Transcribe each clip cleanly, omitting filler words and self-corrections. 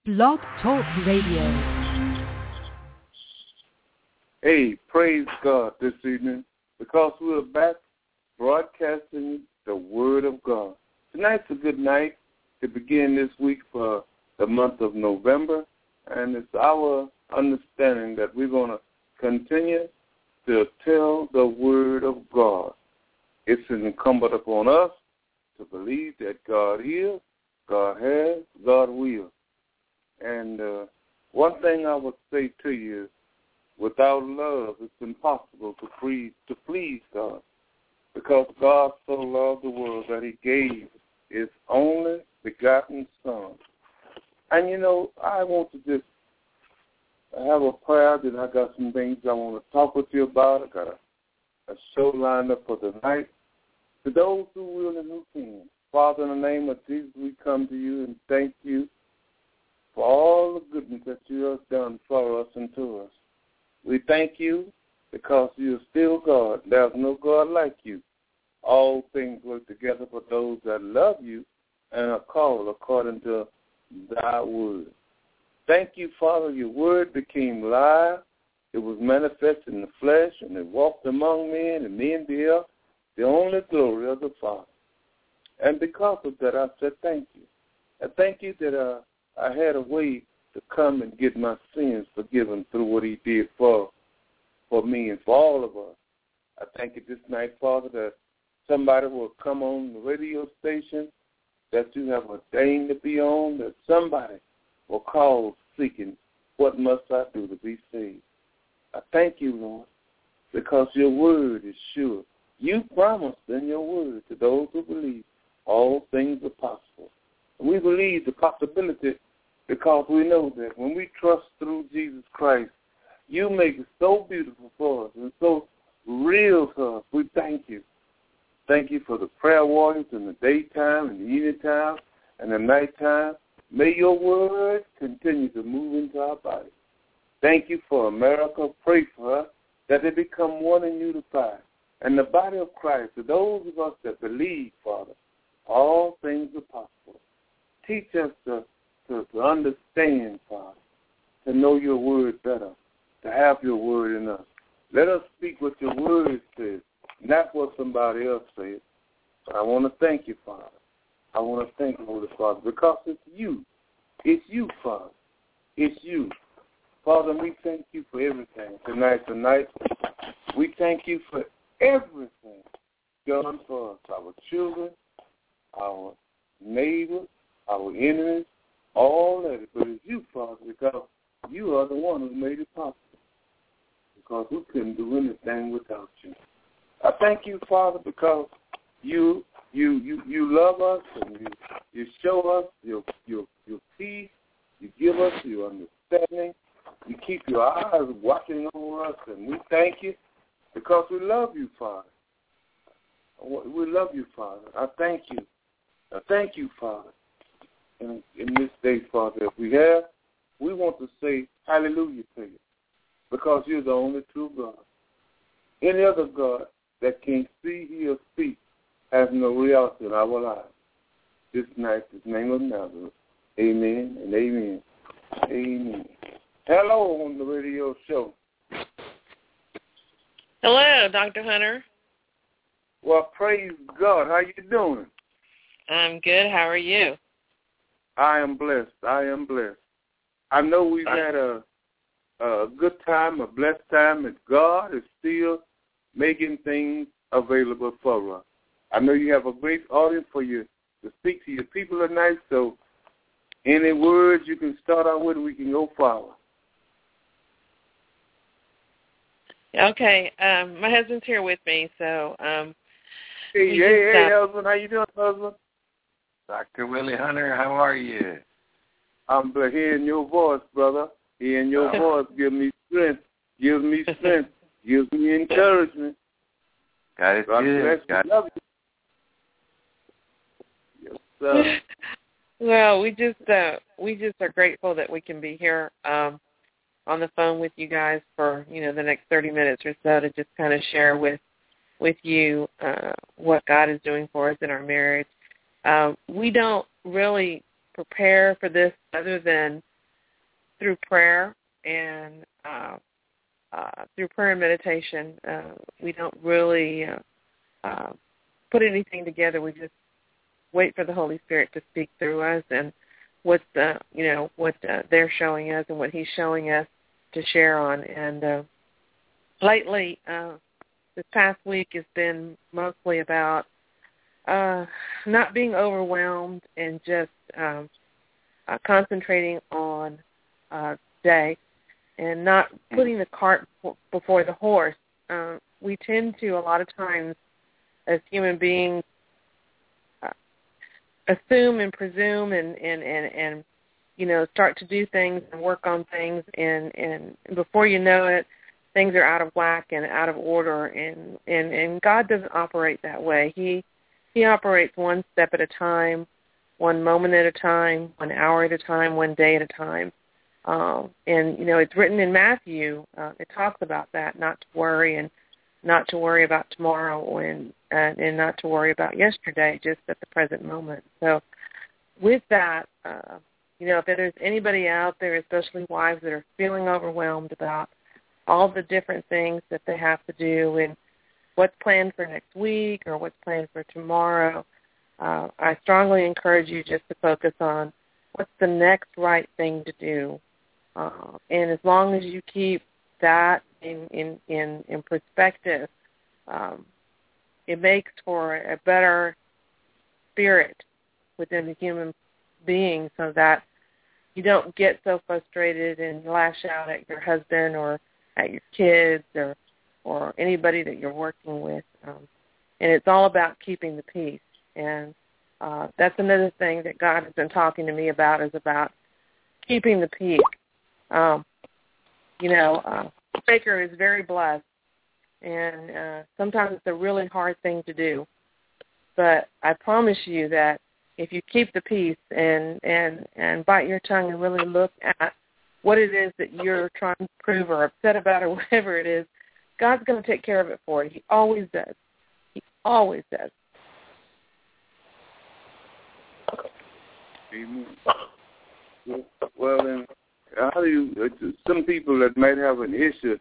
Blog Talk Radio. Hey, praise God this evening because we're back broadcasting the Word of God. Tonight's a good night to begin this week for the month of November, and it's our understanding that we're going to continue to tell the Word of God. It's incumbent upon us to believe that God is, God has, God will. And one thing I would say to you is, without love, it's impossible to please God, because God so loved the world that he gave his only begotten Son. And, you know, I want to just have a prayer that I got some things I want to talk with you about. I got a show lined up for tonight. To those who will and who can, Father, in the name of Jesus, we come to you and thank you for all the goodness that you have done for us and to us. We thank you because you are still God. There's no God like you. All things work together for those that love you and are called according to thy word. Thank you, Father. Your word became live. It was manifested in the flesh, and it walked among men, and men beheld the only glory of the Father. And because of that, I said thank you. I thank you that I had a way to come and get my sins forgiven through what he did for me and for all of us. I thank you this night, Father, that somebody will come on the radio station that you have ordained to be on, that somebody will call seeking, what must I do to be saved? I thank you, Lord, because your word is sure. You promised in your word to those who believe all things are possible. And we believe the possibility because we know that when we trust through Jesus Christ, you make it so beautiful for us and so real to us. We thank you. Thank you for the prayer warriors in the daytime and the evening time and the nighttime. May your word continue to move into our body. Thank you for America. Pray for us that they become one and unified. And the body of Christ, to those of us that believe, Father, all things are possible. Teach us to understand, Father, to know your word better, to have your word in us. Let us speak what your word says, not what somebody else says. But I want to thank you, Father. I want to thank you, Holy Father, because it's you. It's you, Father. It's you. Father, we thank you for everything tonight. We thank you for everything done for us, our children, our neighbors, our enemies, all that. But it's you, Father, because you are the one who made it possible, because we couldn't do anything without you. I thank you, Father, because you love us and you show us your peace. You give us your understanding. You keep your eyes watching over us, and we thank you because we love you, Father. We love you, Father. I thank you. I thank you, Father. In this day, Father, that we want to say hallelujah to you because you're the only true God. Any other God that can see, hear, or speak has no reality in our lives. This night, in the name of Nazareth, amen and amen. Amen. Hello on the radio show. Hello, Dr. Hunter. Well, praise God. How you doing? I'm good. How are you? I am blessed. I know we've had a good time, a blessed time, and God is still making things available for us. I know you have a great audience for you to speak to your people tonight, so any words you can start out with, we can go forward. Okay. My husband's here with me, so Hey, husband. How you doing, husband? Dr. Willie Hunter, how are you? I'm hearing your voice, brother. Hearing your voice gives me strength, gives me encouragement. God is good. God love you. Yes, sir. Well, we just are grateful that we can be here on the phone with you guys for the next 30 minutes or so to just kind of share with you what God is doing for us in our marriage. We don't really prepare for this other than through prayer and through prayer and meditation. We don't really put anything together. We just wait for the Holy Spirit to speak through us and what they're showing us and what He's showing us to share on. And lately, this past week has been mostly about not being overwhelmed and just concentrating on day and not putting the cart before the horse. We tend to, a lot of times, as human beings, assume and presume and start to do things and work on things, and before you know it, things are out of whack and out of order, and God doesn't operate that way. He operates one step at a time, one moment at a time, 1 hour at a time, 1 day at a time. It's written in Matthew. It talks about that, not to worry and not to worry about tomorrow and not to worry about yesterday, just at the present moment. So with that, if there's anybody out there, especially wives, that are feeling overwhelmed about all the different things that they have to do and what's planned for next week or what's planned for tomorrow, I strongly encourage you just to focus on what's the next right thing to do. And as long as you keep that in perspective, it makes for a better spirit within the human being, so that you don't get so frustrated and lash out at your husband or at your kids or anybody that you're working with. And it's all about keeping the peace. And that's another thing that God has been talking to me about, is about keeping the peace. Baker is very blessed, and sometimes it's a really hard thing to do. But I promise you that if you keep the peace and bite your tongue and really look at what it is that you're trying to prove or upset about or whatever it is, God's going to take care of it for you. He always does. He always does. Amen. Well, then, how do you? Some people that might have an issue,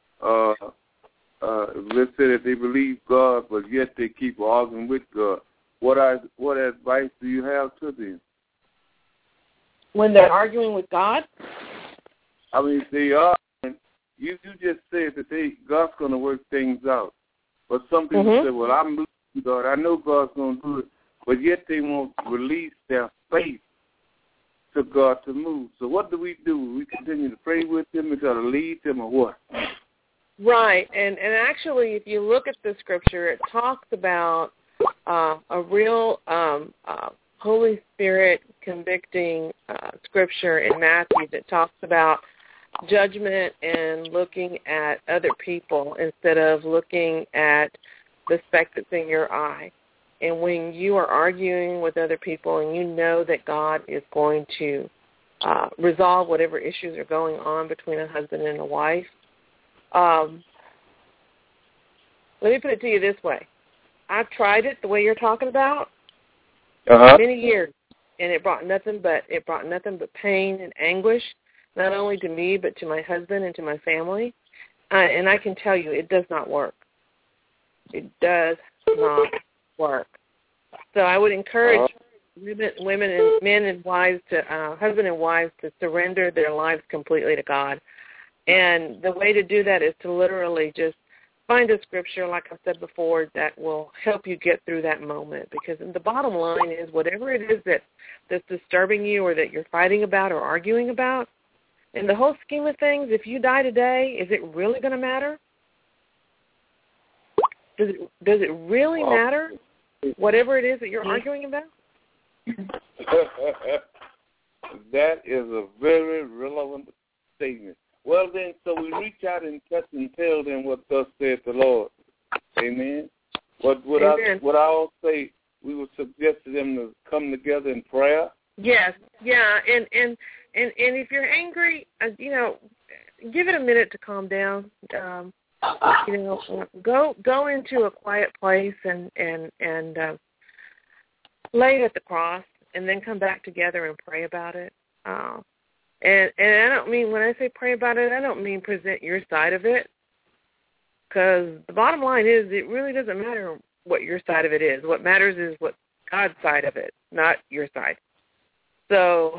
let's say that they believe God, but yet they keep arguing with God. What advice do you have to them? When they're arguing with God? I mean, they are. You just said that God's going to work things out. But some people say, well, I'm believing God. I know God's going to do it. But yet they won't release their faith to God to move. So what do? We continue to pray with them and try to lead them, or what? Right. And actually, if you look at the scripture, it talks about a real Holy Spirit convicting scripture in Matthew that talks about judgment and looking at other people instead of looking at the speck that's in your eye. And when you are arguing with other people and you know that God is going to resolve whatever issues are going on between a husband and a wife, let me put it to you this way. I've tried it the way you're talking about many years, and it brought nothing but pain and anguish, not only to me but to my husband and to my family. And I can tell you, it does not work. It does not work. So I would encourage women and men and wives husband and wives to surrender their lives completely to God. And the way to do that is to literally just find a scripture, like I said before, that will help you get through that moment. Because the bottom line is, whatever it is that's disturbing you or that you're fighting about or arguing about, in the whole scheme of things, if you die today, is it really going to matter? Does it really matter, whatever it is that you're arguing about? That is a very relevant statement. Well, then, so we reach out and touch and tell them what thus saith the Lord. Amen. Amen. What I will say, we would suggest to them to come together in prayer. Yes, yeah, and if you're angry, give it a minute to calm down. Go into a quiet place and lay it at the cross, and then come back together and pray about it. And I don't mean, when I say pray about it, I don't mean present your side of it, because the bottom line is it really doesn't matter what your side of it is. What matters is what God's side of it, not your side. So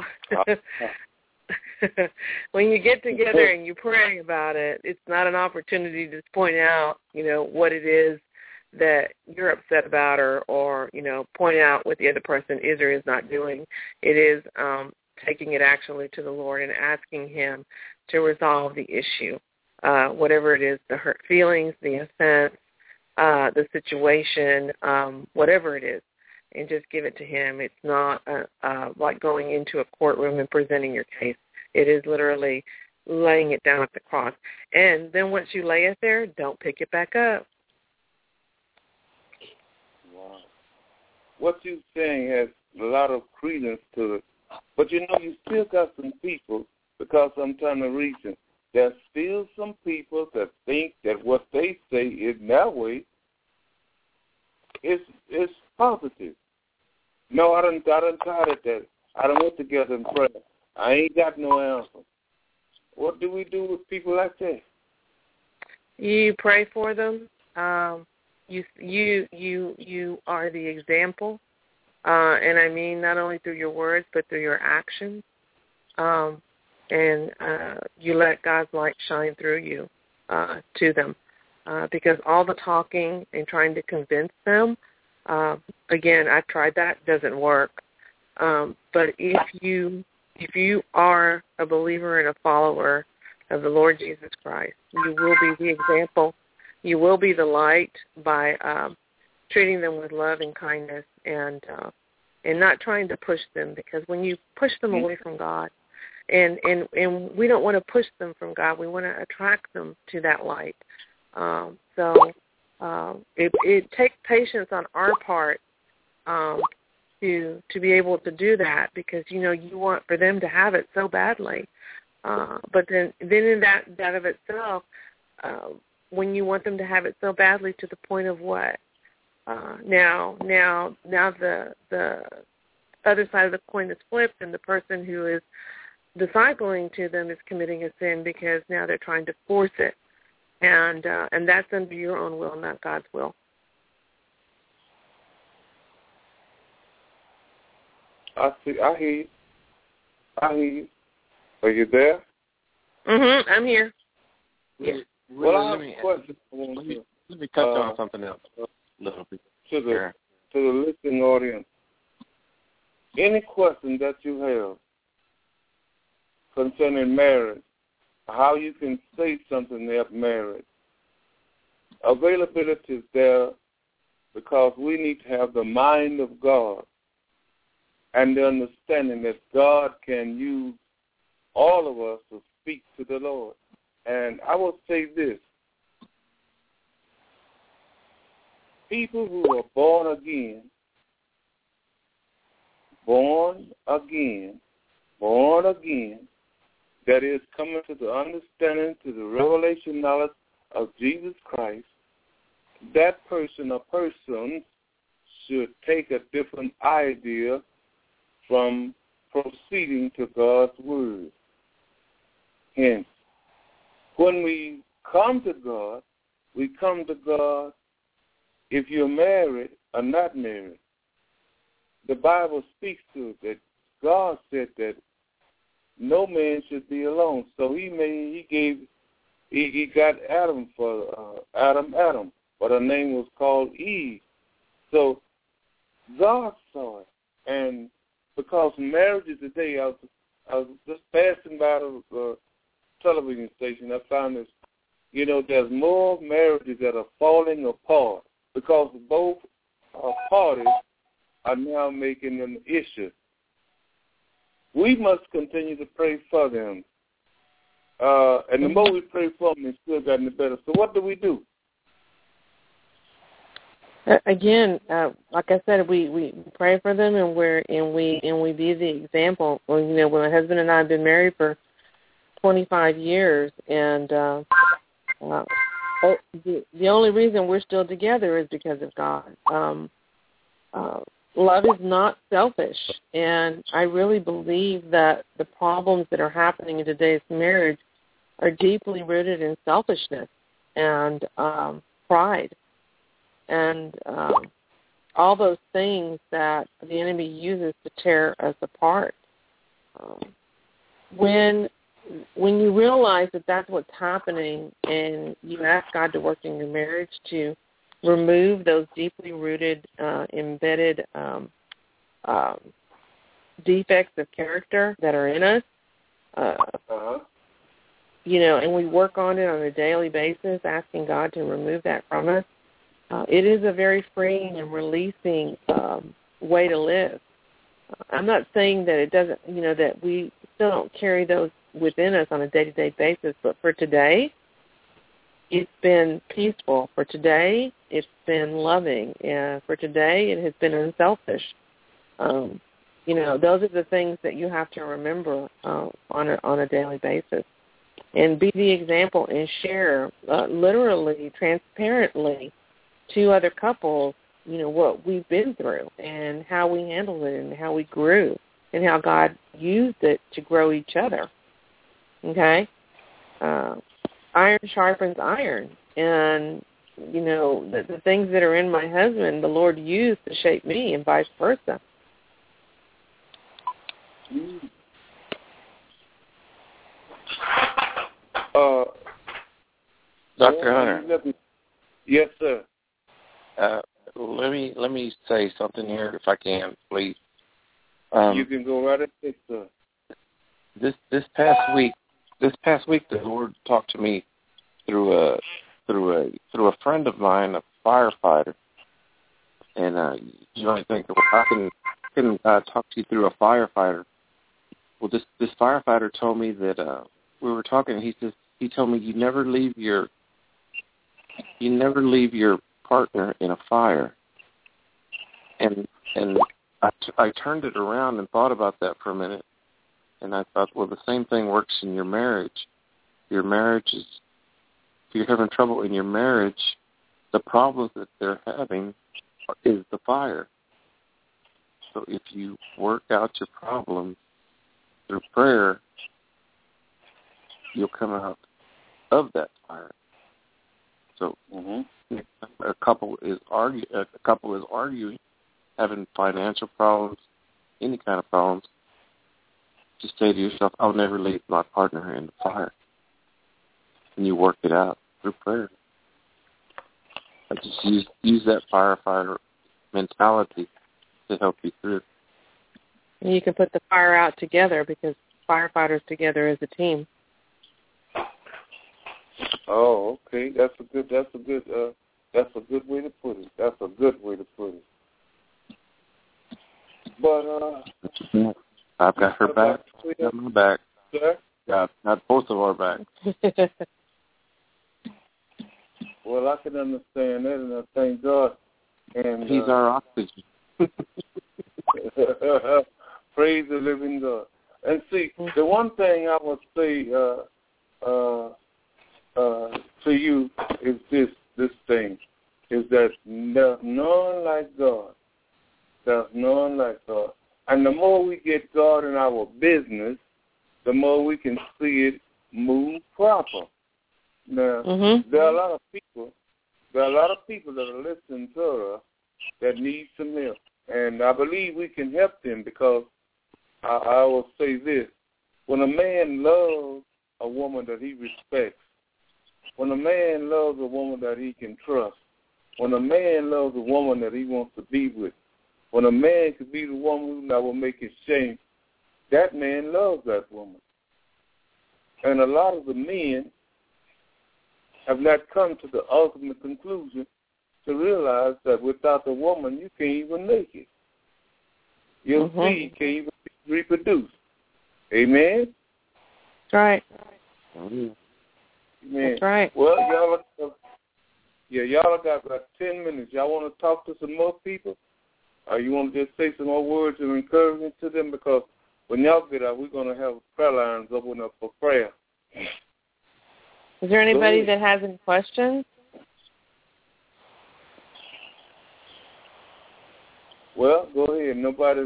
when you get together and you pray about it, it's not an opportunity to point out, what it is that you're upset about or point out what the other person is or is not doing. It is taking it actually to the Lord and asking him to resolve the issue, whatever it is, the hurt feelings, the offense, the situation, whatever it is, and just give it to him. It's not like going into a courtroom and presenting your case. It is literally laying it down at the cross. And then once you lay it there, don't pick it back up. Wow. What you're saying has a lot of credence to it. But, you still got some people, because I'm trying to reason, there's still some people that think that what they say is that way is positive. No, I done tried it that. I done went together and prayed. I ain't got no answer. What do we do with people like that? You pray for them. You are the example, and I mean not only through your words but through your actions. And you let God's light shine through you to them, because all the talking and trying to convince them, again, I've tried that, doesn't work. But if you are a believer and a follower of the Lord Jesus Christ, you will be the example. You will be the light by treating them with love and kindness and not trying to push them, because when you push them away from God, and we don't want to push them from God, we want to attract them to that light. So it takes patience on our part to be able to do that, because you want for them to have it so badly. But then in that of itself, when you want them to have it so badly to the point of what? Now the other side of the coin is flipped, and the person who is discipling to them is committing a sin, because now they're trying to force it, and that's under your own will, not God's will. I hear you. Are you there? I'm here. Yeah. Well, let me touch on something else a little bit. To the listening audience, any question that you have concerning marriage, how you can say something about marriage, availability is there, because we need to have the mind of God and the understanding that God can use all of us to speak to the Lord. And I will say this. People who are born again, that is coming to the understanding, to the revelation knowledge of Jesus Christ, that person or persons should take a different idea from proceeding to God's word. Hence, when we come to God, if you're married or not married. The Bible speaks to it that God said that no man should be alone. So he got Adam for Adam, but her name was called Eve. So God saw it, and because marriages today, I was just passing by the television station. I found this, there's more marriages that are falling apart because both parties are now making an issue. We must continue to pray for them. And the more we pray for them, it's still gotten better. So what do we do? Again, like I said, we pray for them, and we be the example. Well, when my husband and I have been married for 25 years, and the only reason we're still together is because of God. love is not selfish, and I really believe that the problems that are happening in today's marriage are deeply rooted in selfishness and pride and all those things that the enemy uses to tear us apart. When you realize that that's what's happening and you ask God to work in your marriage to remove those deeply rooted, embedded defects of character that are in us, and we work on it on a daily basis, asking God to remove that from us, it is a very freeing and releasing way to live. I'm not saying that it doesn't, that we still don't carry those within us on a day-to-day basis, but for today, it's been peaceful. For today, it's been loving. And for today, it has been unselfish. Those are the things that you have to remember on a daily basis. And be the example and share literally, transparently to other couples, what we've been through and how we handled it and how we grew and how God used it to grow each other. Okay? Iron sharpens iron. And, the things that are in my husband, the Lord used to shape me and vice versa. Dr. Hunter. Yes, sir. Let me say something here, if I can, please. You can go right ahead, sir. This past week, the Lord talked to me through a friend of mine, a firefighter, and you might think, well, how can talk to you through a firefighter? Well, this firefighter told me that we were talking. He told me you never leave your partner in a fire, and I turned it around and thought about that for a minute, and I thought, well, the same thing works in your marriage. Your marriage is, if you're having trouble in your marriage, the problems that they're having is the fire. So if you work out your problems through prayer, you'll come out of that fire. So a couple is arguing, having financial problems, any kind of problems. Just say to yourself, I'll never leave my partner in the fire. And you work it out through prayer. I just use that firefighter mentality to help you through. And you can put the fire out together because firefighters together as a team. Oh, okay. That's a good way to put it. That's a good way to put it. But I've got her back. I've got my back. Sir? Yeah, not both of our backs. Well, I can understand that, and I thank God. And He's our oxygen. Praise the living God. And see, the one thing I would say to you is this thing, is that there's none like God. There's none like God. And the more we get God in our business, the more we can see it move proper. Now, there are a lot of people that are listening to us that need some help. And I believe we can help them because I will say this. When a man loves a woman that he respects, when a man loves a woman that he can trust, when a man loves a woman that he wants to be with, when a man could be the woman that will make his shame, that man loves that woman. And a lot of the men have not come to the ultimate conclusion to realize that without the woman, you can't even make it. Your seed can't even reproduce. Amen? That's right. Amen. That's right. Well, y'all got about 10 minutes. Y'all want to talk to some more people? Or you want to just say some more words of encouragement to them? Because when y'all get out, we're going to have prayer lines open up for prayer. Is there anybody that has any questions? Well, go ahead. Nobody.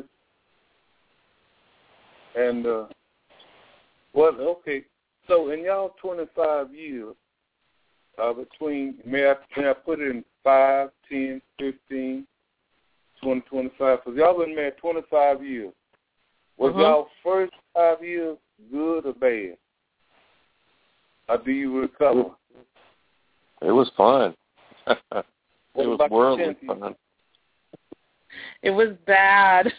And, well, okay. So in y'all 25 years, between, may I put it in 5, 10, 15, 20, 25? Because y'all been married 25 years. Was y'all first 5 years good or bad? Or do you recover? It was fun. It What was worldly fun. It was bad.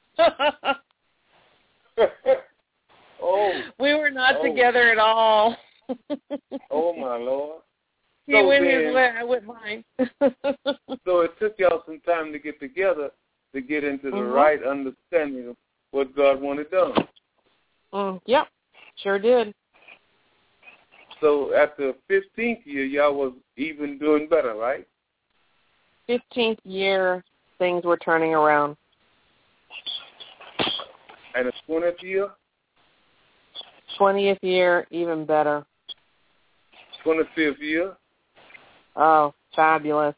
We were not together at all. Oh, my Lord. He went his way, I went mine. So it took y'all some time to get together to get into the right understanding of what God wanted done. Yep, sure did. So at the 15th year, y'all was even doing better, right? 15th year, things were turning around. And the 20th year? 20th year, even better. 25th year? Oh, fabulous.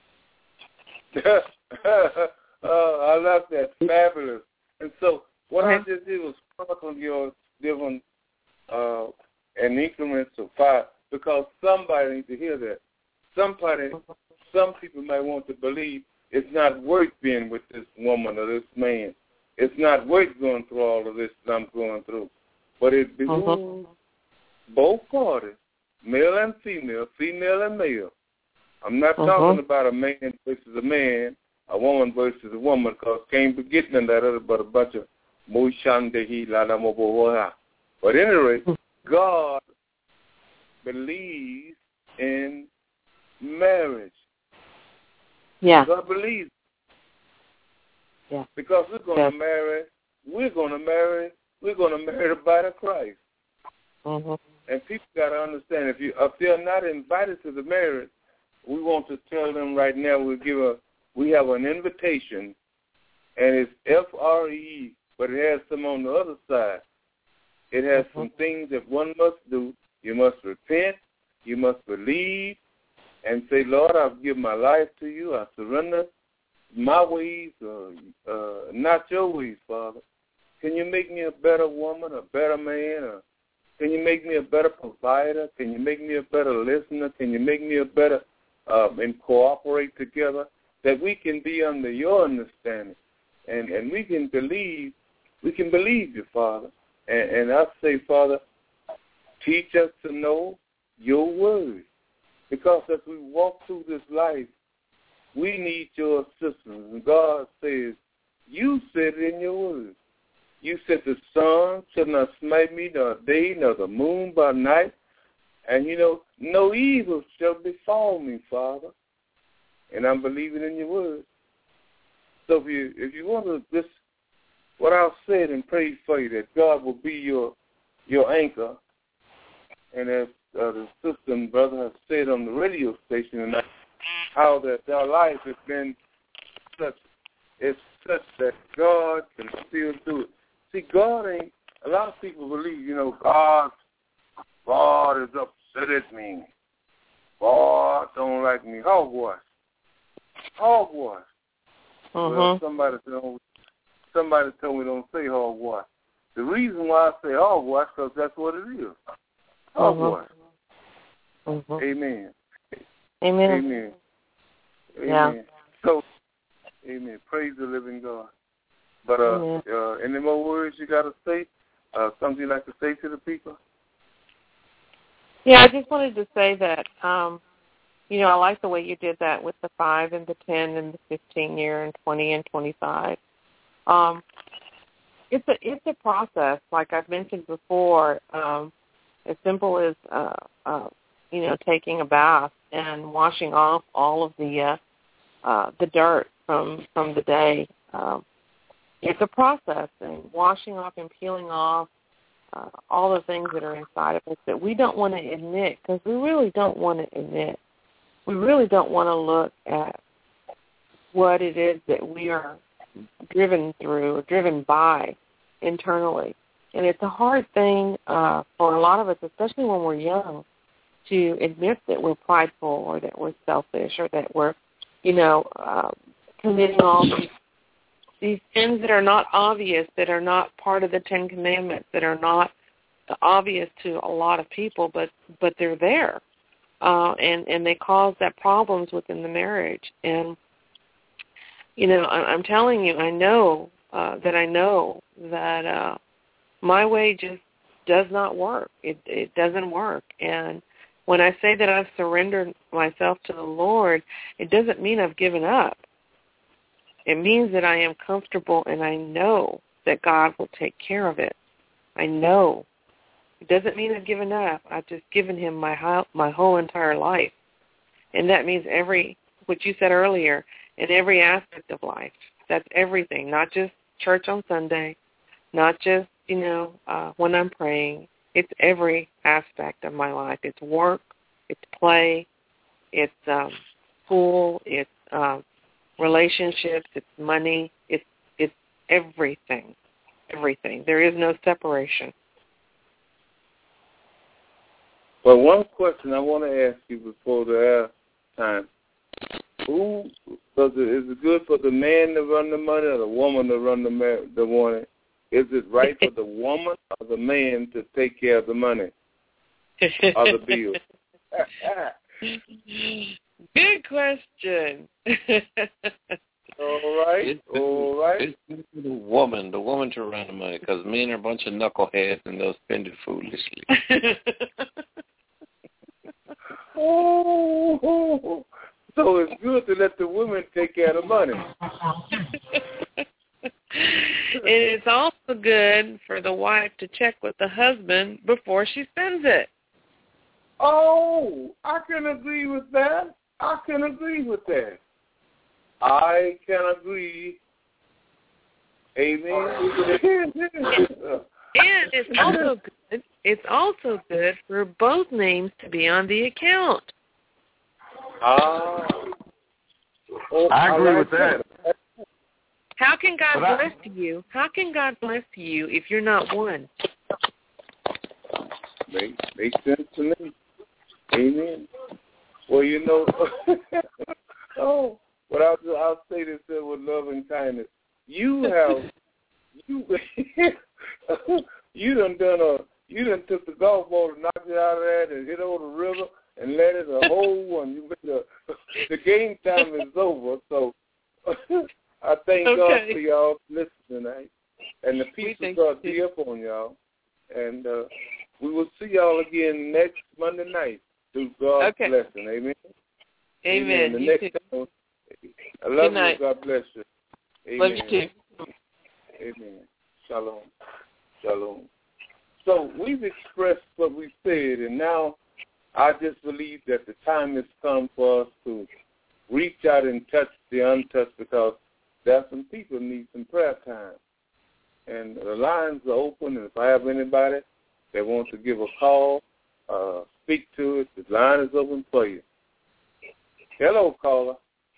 I love that. Fabulous. And so what I just did was sprinkle your different in increments of 5, because somebody needs to hear that. Some people might want to believe it's not worth being with this woman or this man. It's not worth going through all of this that I'm going through. But it behooves both parties, male and female, female and male. I'm not talking about a man versus a man, a woman versus a woman, because can't be getting that other but a bunch of mushandehi lalamoboha. But at any rate, God believes in marriage. Yeah. God believes. Yeah. Because we're going to marry the body of Christ. And people got to understand, if they're not invited to the marriage, we want to tell them right now we have an invitation, and it's FRE, but it has some on the other side. It has some things that one must do. You must repent. You must believe and say, Lord, I've given my life to you. I surrender my ways, not your ways, Father. Can you make me a better woman, a better man? Or can you make me a better provider? Can you make me a better listener? Can you make me a better and cooperate together that we can be under your understanding? And we can believe you, Father. And I say, Father, teach us to know your word. Because as we walk through this life, we need your assistance. And God says, you said it in your word. You said the sun shall not smite me, nor day, nor the moon by night. And, no evil shall befall me, Father. And I'm believing in your word. So if you want to just, what I've said and prayed for you, that God will be your anchor. And as the sister and brother have said on the radio station tonight, how that their life has been such that God can still do it. See, God ain't, a lot of people believe, God is upset at me. God don't like me. Hogwash. Well, somebody told me don't say hogwash. The reason why I say hogwash because that's what it is. Hogwash. Amen. Amen. Yeah. So, amen. Praise the living God. But any more words you got to say? Something you'd like to say to the people? Yeah, I just wanted to say that, I like the way you did that with the 5 and the 10 and the 15 year and 20 and 25. It's a process, like I've mentioned before, as simple as, taking a bath and washing off all of the dirt from the day. It's a process, and washing off and peeling off all the things that are inside of us that we don't want to admit, because we really don't want to admit. We really don't want to look at what it is that we are driven through or driven by internally. And it's a hard thing for a lot of us, especially when we're young, to admit that we're prideful or that we're selfish or that we're, committing all these these sins that are not obvious, that are not part of the Ten Commandments, that are not obvious to a lot of people, but they're there, and they cause that problems within the marriage. And I'm telling you, I know that my way just does not work. It doesn't work. And when I say that I've surrendered myself to the Lord, it doesn't mean I've given up. It means that I am comfortable and I know that God will take care of it. I know. It doesn't mean I've given up. I've just given him my whole entire life. And that means what you said earlier, in every aspect of life. That's everything, not just church on Sunday, not just, when I'm praying. It's every aspect of my life. It's work, it's play, it's school, it's relationships, it's money, it's everything. Everything. There is no separation. Well, one question I want to ask you before the time. Is it good for the man to run the money or the woman to run the money? Is it right for the woman or the man to take care of the money or the bills? Good question. All right. It's good for the woman to run the money, because men are a bunch of knuckleheads and they'll spend it foolishly. So it's good to let the women take care of the money. It is also good for the wife to check with the husband before she spends it. Oh, I can agree with that. I can agree. Amen. And it's also good for both names to be on the account. I agree with that. How can God bless you? How can God bless you if you're not one? Makes sense to me. Amen. Well, but I'll say this with love and kindness. You done took the golf ball and knocked it out of that and hit over the river and let it a whole one. The game time is over, so I thank God for y'all listening tonight, and the peace of God be upon y'all, and we will see y'all again next Monday night through God's blessing. Amen. Amen. The next time, I love you. God bless you. Amen. Love you too. Amen. Shalom. Shalom. So we've expressed what we said, and now I just believe that the time has come for us to reach out and touch the untouched, because there are some people who need some prayer time. And the lines are open, and if I have anybody that wants to give a call, speak to it, the line is open for you. Hello, caller.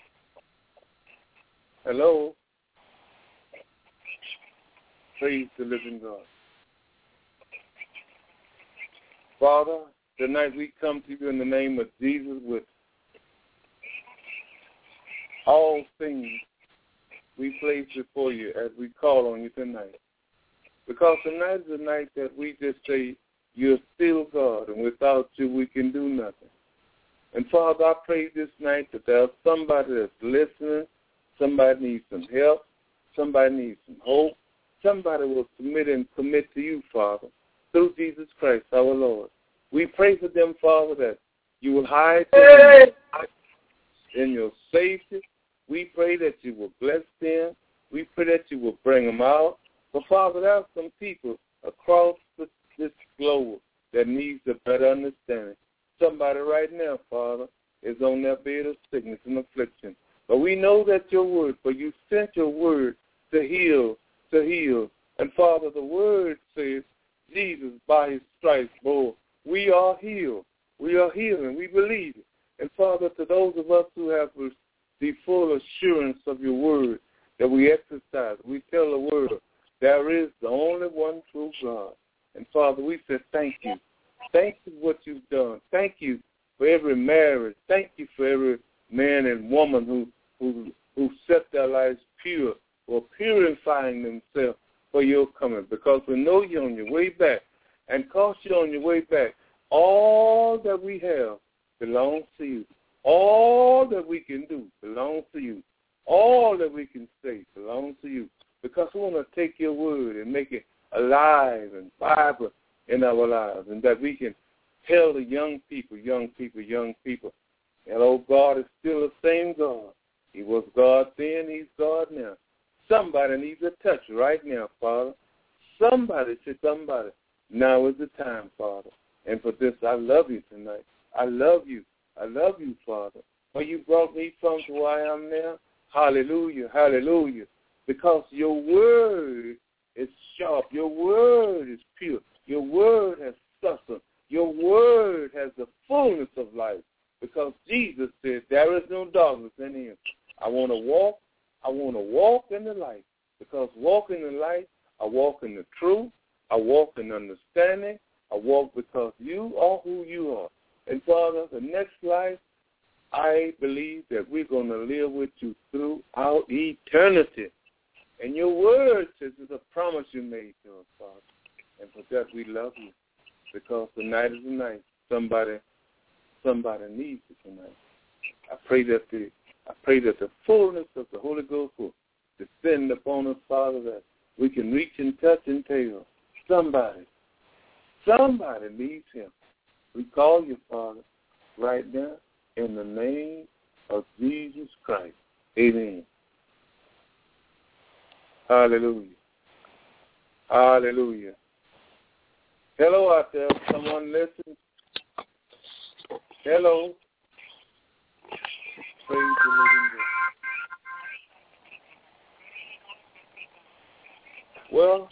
Hello. Praise the living God. Father, tonight we come to you in the name of Jesus with all things we place before you as we call on you tonight. Because tonight is a night that we just say, you're still God, and without you we can do nothing. And Father, I pray this night that there's somebody that's listening, somebody needs some help, somebody needs some hope, somebody will submit and commit to you, Father, through Jesus Christ, our Lord. We pray for them, Father, that you will hide them in your safety. We pray that you will bless them. We pray that you will bring them out. But, Father, there are some people across this globe that needs a better understanding. Somebody right now, Father, is on their bed of sickness and affliction. But we know that your word, for you sent your word to heal, And, Father, the word says, Jesus, by his stripes, Lord, we are healed. We are healed, and we believe it. And, Father, to those of us who have the full assurance of your word that we exercise, we tell the world there is the only one true God. And, Father, we say thank you. Thank you for what you've done. Thank you for every marriage. Thank you for every man and woman who set their lives pure were purifying themselves for your coming, because we know you're on your way back. And because you're on your way back, all that we have belongs to you. All that we can do belongs to you. All that we can say belongs to you. Because we want to take your word and make it alive and vibrant in our lives, and that we can tell the young people. And, oh, God is still the same God. He was God then, he's God now. Somebody needs a touch right now, Father. Somebody. Now is the time, Father. And for this, I love you tonight. I love you, Father. For you brought me from to where I am now. Hallelujah, hallelujah. Because your word is sharp. Your word is pure. Your word has substance. Your word has the fullness of life. Because Jesus said there is no darkness in him. I want to walk in the light. Because walking in the light, I walk in the truth. I walk in understanding. I walk because you are who you are. And, Father, the next life, I believe that we're going to live with you throughout eternity. And your word says it's a promise you made to us, Father. And for that, we love you. Because the night is the night. Somebody needs it tonight. I pray that the fullness of the Holy Ghost will descend upon us, Father, that we can reach and touch and tell somebody needs him. We call you, Father, right now in the name of Jesus Christ. Amen. Hallelujah. Hallelujah. Hello out there. Someone listen. Hello. Praise the living God. Well,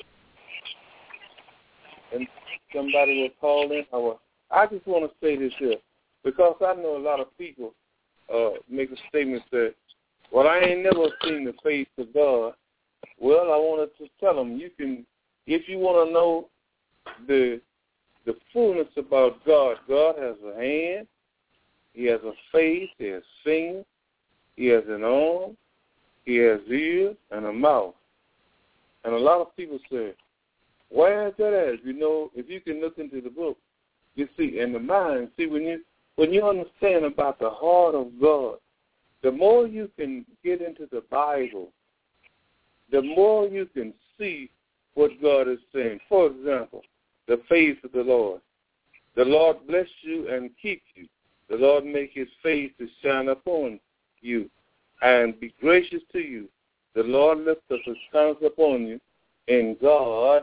and somebody will call in. I just want to say this here, because I know a lot of people make a statement that, well, I ain't never seen the face of God. Well, I wanted to tell them, you can, if you want to know the fullness about God, God has a hand, he has a face, he has fingers, he has an arm, he has ears, and a mouth. And a lot of people say, where is that at? You know, if you can look into the book, you see, in the mind, see, when you understand about the heart of God, the more you can get into the Bible, the more you can see what God is saying. For example, the face of the Lord. The Lord bless you and keep you. The Lord make his face to shine upon you and be gracious to you. The Lord lift up his countenance upon you, and God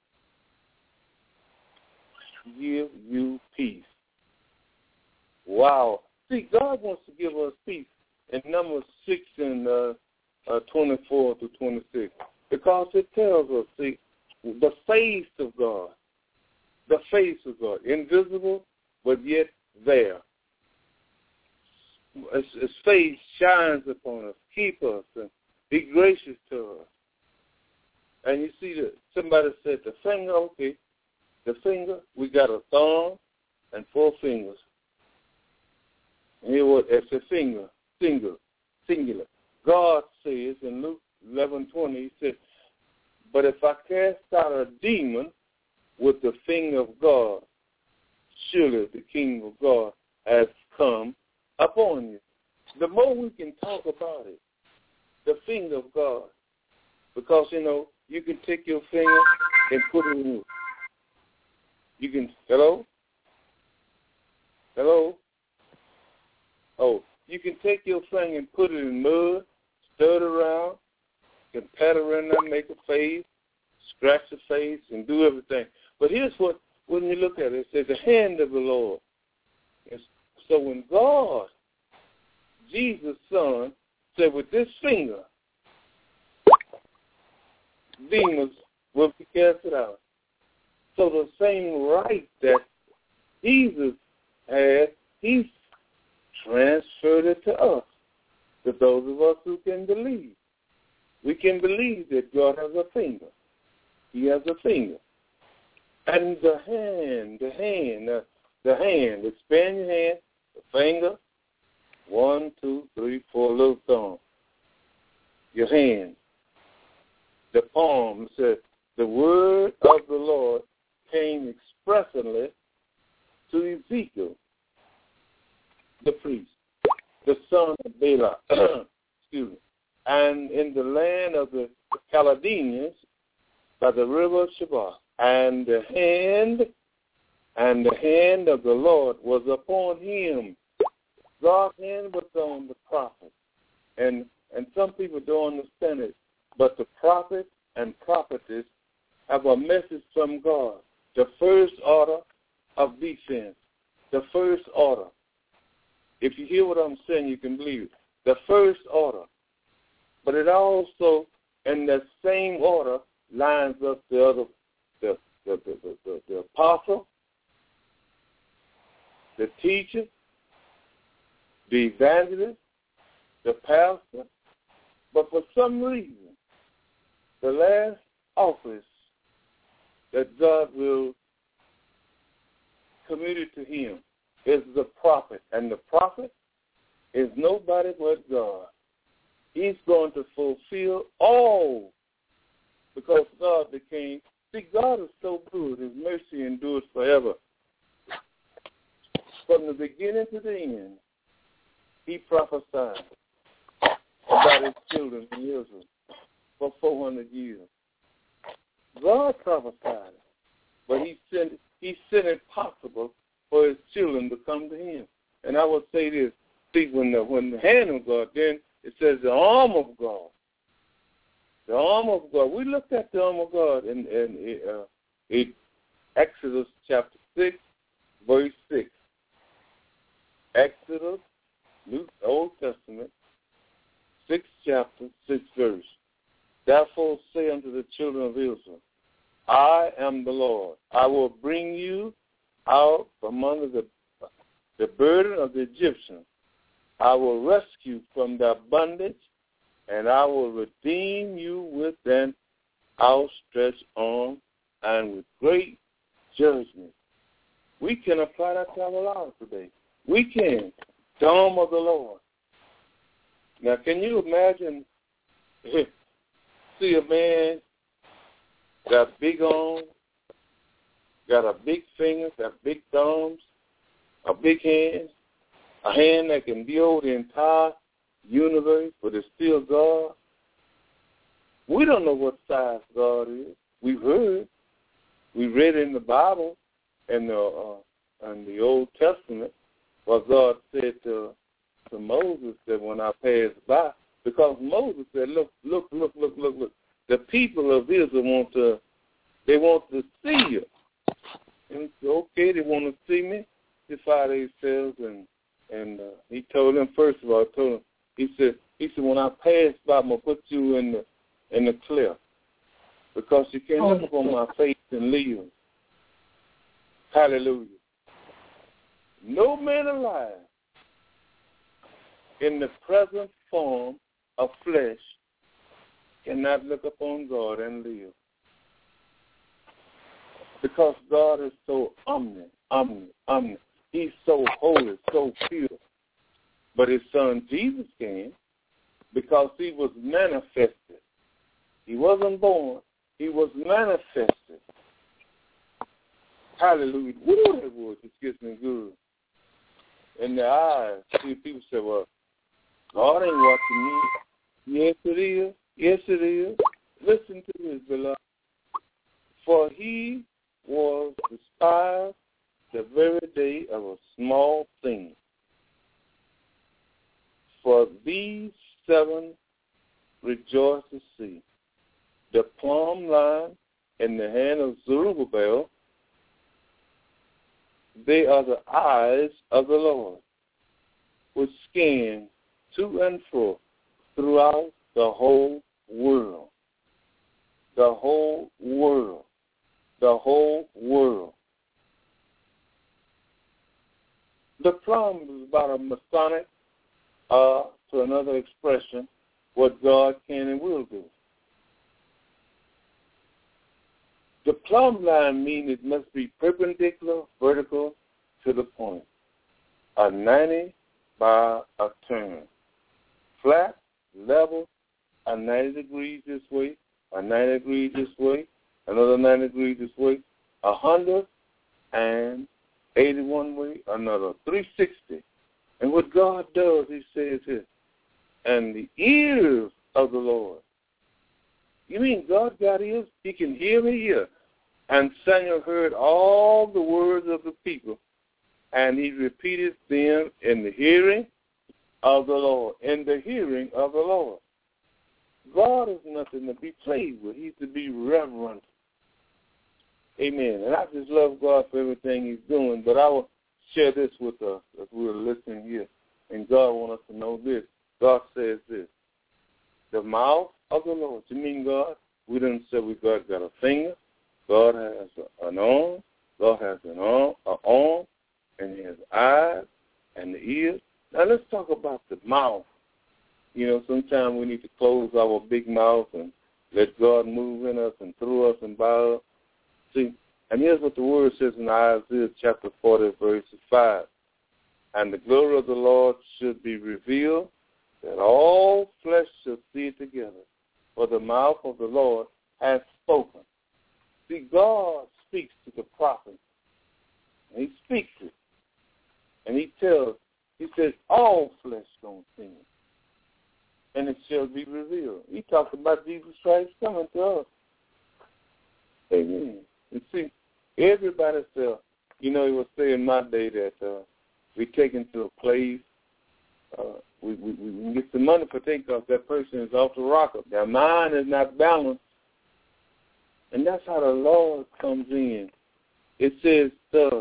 give you peace. Wow. See, God wants to give us peace in Numbers 6 and 24 to 26, because it tells us, see, the face of God, invisible, but yet there. His face shines upon us, keep us, and be gracious to us. And you see that somebody said the finger, okay, the finger, we got a thumb and 4 fingers. And here what it's a finger, singular. God says in Luke 11:20, he said, but if I cast out a demon with the finger of God, surely the kingdom of God has come upon you. The more we can talk about it, the finger of God, because, you know, you can take your finger and put it in. You can, hello? Oh, you can take your finger and put it in mud, stir it around, you can pat around there, make a face, scratch the face, and do everything. But here's what, when you look at it, it says the hand of the Lord. So when God, Jesus' Son, said with this finger, demons will be casted out. So the same right that Jesus had, he transferred it to us, to those of us who can believe. We can believe that God has a finger. He has a finger. And the hand, expand your hand, the finger, 1, 2, 3, 4 little thumbs. Your hand. the poem. It said, the word of the Lord came expressly to Ezekiel, the priest, the son of Bela, excuse me, and in the land of the Chaldeans by the river of Shabbat, and the hand of the Lord was upon him. God's hand was on the prophet. And some people don't understand it, but the prophet and prophetess have a message from God. The first order of defense. The first order. If you hear what I'm saying, you can believe it. The first order. But it also, in that same order, lines up the apostle, the teacher, the evangelist, the pastor. But for some reason, the last office that God will commit it to him is the prophet. And the prophet is nobody but God. He's going to fulfill all, because God became, see, God is so good. His mercy endures forever. From the beginning to the end, he prophesied about his children in Israel for 400 years. God prophesied it, but he sent it possible for his children to come to him. And I will say this, see, when the hand of God, then it says the arm of God. The arm of God. We looked at the arm of God in Exodus chapter 6, verse 6. Exodus, Old Testament, 6th chapter, 6th verse. Therefore say unto the children of Israel, I am the Lord. I will bring you out from under the burden of the Egyptians. I will rescue from their bondage, and I will redeem you with an outstretched arm and with great judgment. We can apply that to our lives today. We can. The arm of the Lord. Now, can you imagine, see a man got big arms, got a big finger, got big thumbs, a big hand, a hand that can build the entire universe, but it's still God? We don't know what size God is. We've heard. We read in the Bible and the Old Testament what God said to Moses that when I pass by, because Moses said, look. The people of Israel want to see you. And so, okay, they want to see me, defy themselves, and he told them, first of all, he said, when I pass by, I'm going to put you in the clear, because you can't look upon my face and live. Hallelujah. No man alive in the present form of flesh cannot look upon God and live. Because God is so omniscient. He's so holy, so pure. But his son Jesus came because he was manifested. He wasn't born. He was manifested. Hallelujah. Woo, that word just gets me good. In the eyes, see, people say, well, God ain't watching me. Yes, it is. Yes, it is. Listen to this, beloved. For he was despised the very day of a small thing. For these seven rejoice to see the plumb line in the hand of Zerubbabel. They are the eyes of the Lord, which scan to and fro throughout the whole world. The whole world. The whole world. The plumb is about a Masonic, to another expression, what God can and will do. The plumb line means it must be perpendicular, vertical to the point. A 90 by a turn. Flat, level, a 90 degrees this way, a 90 degrees this way, another 90 degrees this way, 181 way, another 360. And what God does, he says here, and the ears of the Lord. You mean God got ears? He can hear me here. And Samuel heard all the words of the people, and he repeated them in the hearing of the Lord. In the hearing of the Lord. God is nothing to be played with. He's to be reverent. Amen. And I just love God for everything he's doing, but I will share this with us as we're listening here. And God wants us to know this. God says this. The mouth of the Lord. You mean God? We didn't say God got a finger. God has an arm. God has an arm, and he has eyes and the ears. Now let's talk about the mouth. You know, sometimes we need to close our big mouth and let God move in us and through us and by us. See, and here's what the word says in Isaiah chapter 40, verse 5. And the glory of the Lord should be revealed, that all flesh shall see it together. For the mouth of the Lord has spoken. See, God speaks to the prophet. And he speaks it. And he says, all flesh gonna see it. And it shall be revealed. He talked about Jesus Christ coming to us. Amen. And see, everybody said, you know, it was said in my day that we taken to a place, we get some money for takeoff. That person is off the rocker. Their mind is not balanced. And that's how the Lord comes in. It says thus,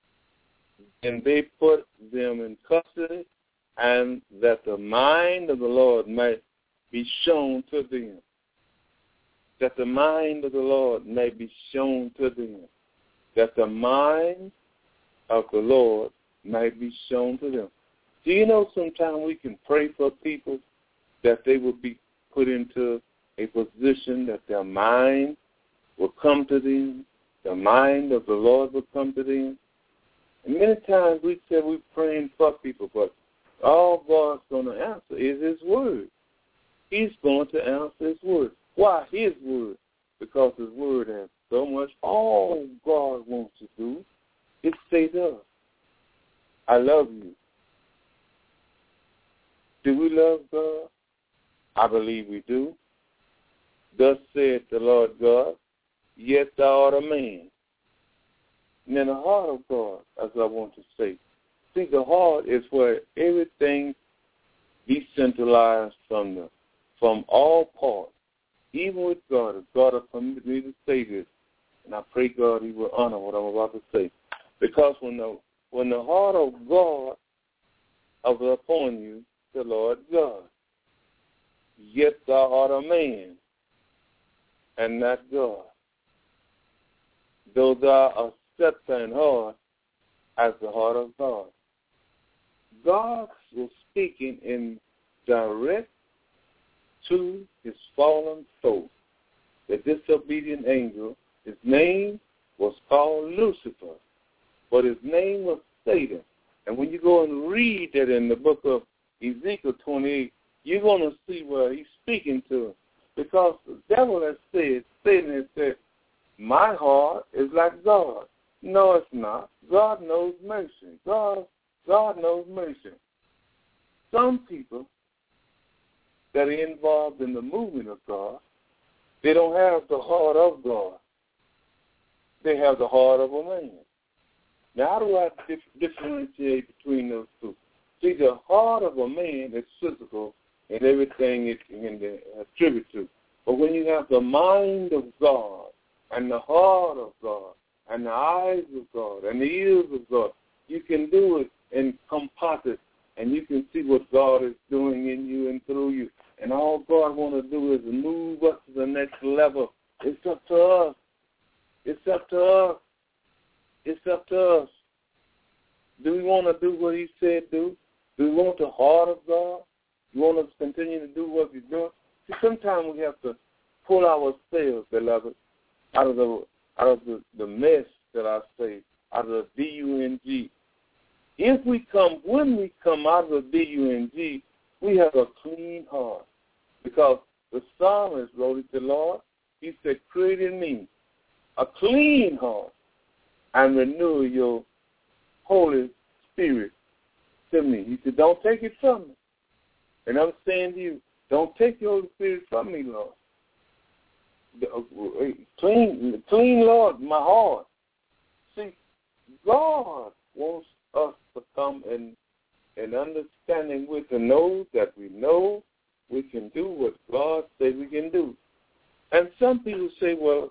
and they put them in custody, and that the mind of the Lord might be shown to them. That the mind of the Lord may be shown to them. That the mind of the Lord may be shown to them. Do you know sometimes we can pray for people that they will be put into a position that their mind will come to them, the mind of the Lord will come to them? And many times we say we're praying for people, but all God's going to answer is his word. He's going to answer his word. Why his word? Because his word has so much. All God wants to do is say to us, I love you. Do we love God? I believe we do. Thus saith the Lord God, yet thou art a man. And in the heart of God, as I want to say, see, the heart is where everything decentralized from all parts, even with God. If God will permit me to say this, and I pray God he will honor what I'm about to say. Because when the heart of God is upon you, the Lord God, yet thou art a man, and not God. Though thou art scepter and hard as the heart of God. God was speaking in direct to his fallen soul. The disobedient angel, his name was called Lucifer, but his name was Satan. And when you go and read that in the book of Ezekiel 28, you're going to see where he's speaking to him. Because the devil has said, Satan has said, my heart is like God. No, it's not. God knows mercy. God knows mercy. Some people that are involved in the movement of God, they don't have the heart of God. They have the heart of a man. Now, how do I differentiate between those two? See, the heart of a man is physical and everything it can attribute to. But when you have the mind of God and the heart of God and the eyes of God and the ears of God, you can do it in composite, and you can see what God is doing in you and through you. And all God wants to do is move us to the next level. It's up to us. It's up to us. It's up to us. Do we want to do what he said do? Do we want the heart of God? You want us to continue to do what we're doing? See, sometimes we have to pull ourselves, beloved, out of the mess that I say, out of the D-U-N-G. When we come out of the D-U-N-G, we have a clean heart. Because the psalmist wrote it, the Lord, He said, create in me a clean heart and renew your Holy Spirit to me. He said, don't take it from me. And I'm saying to you, don't take your Holy Spirit from me, Lord. Clean, Lord, my heart. See, God wants us to come in understanding with and know that we know we can do what God said we can do. And some people say, well,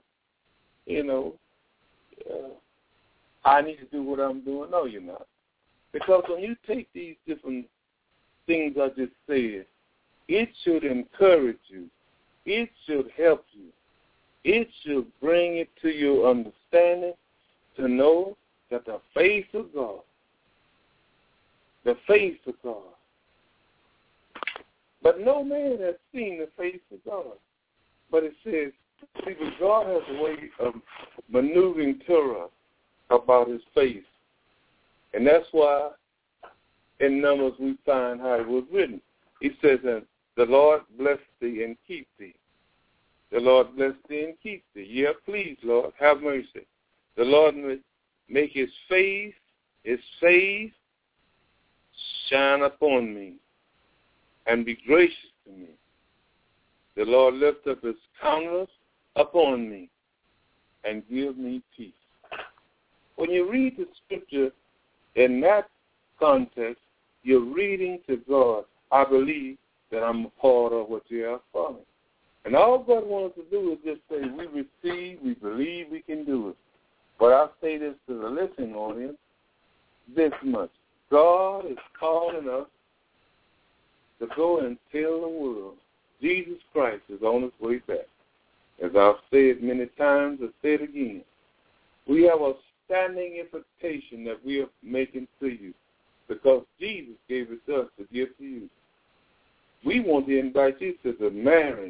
I need to do what I'm doing. No, you're not. Because when you take these different things I just said, it should encourage you. It should help you. It should bring it to your understanding to know that the face of God, but no man has seen the face of God. But it says, see, but God has a way of maneuvering to us about his face. And that's why in Numbers we find how it was written. He says, the Lord bless thee and keep thee. The Lord bless thee and keep thee. Yeah, please, Lord, have mercy. The Lord make his face shine upon me and be gracious to me. The Lord lift up his countenance upon me and give me peace. When you read the scripture in that context, you're reading to God, I believe that I'm a part of what you have for me. And all God wants us to do is just say, we receive, we believe we can do it. But I'll say this to the listening audience, this much. God is calling us to go and tell the world Jesus Christ is on his way back. As I've said many times, I'll say it again. We have a standing invitation that we are making to you because Jesus gave it to us to give to you. We want to invite you to the marriage.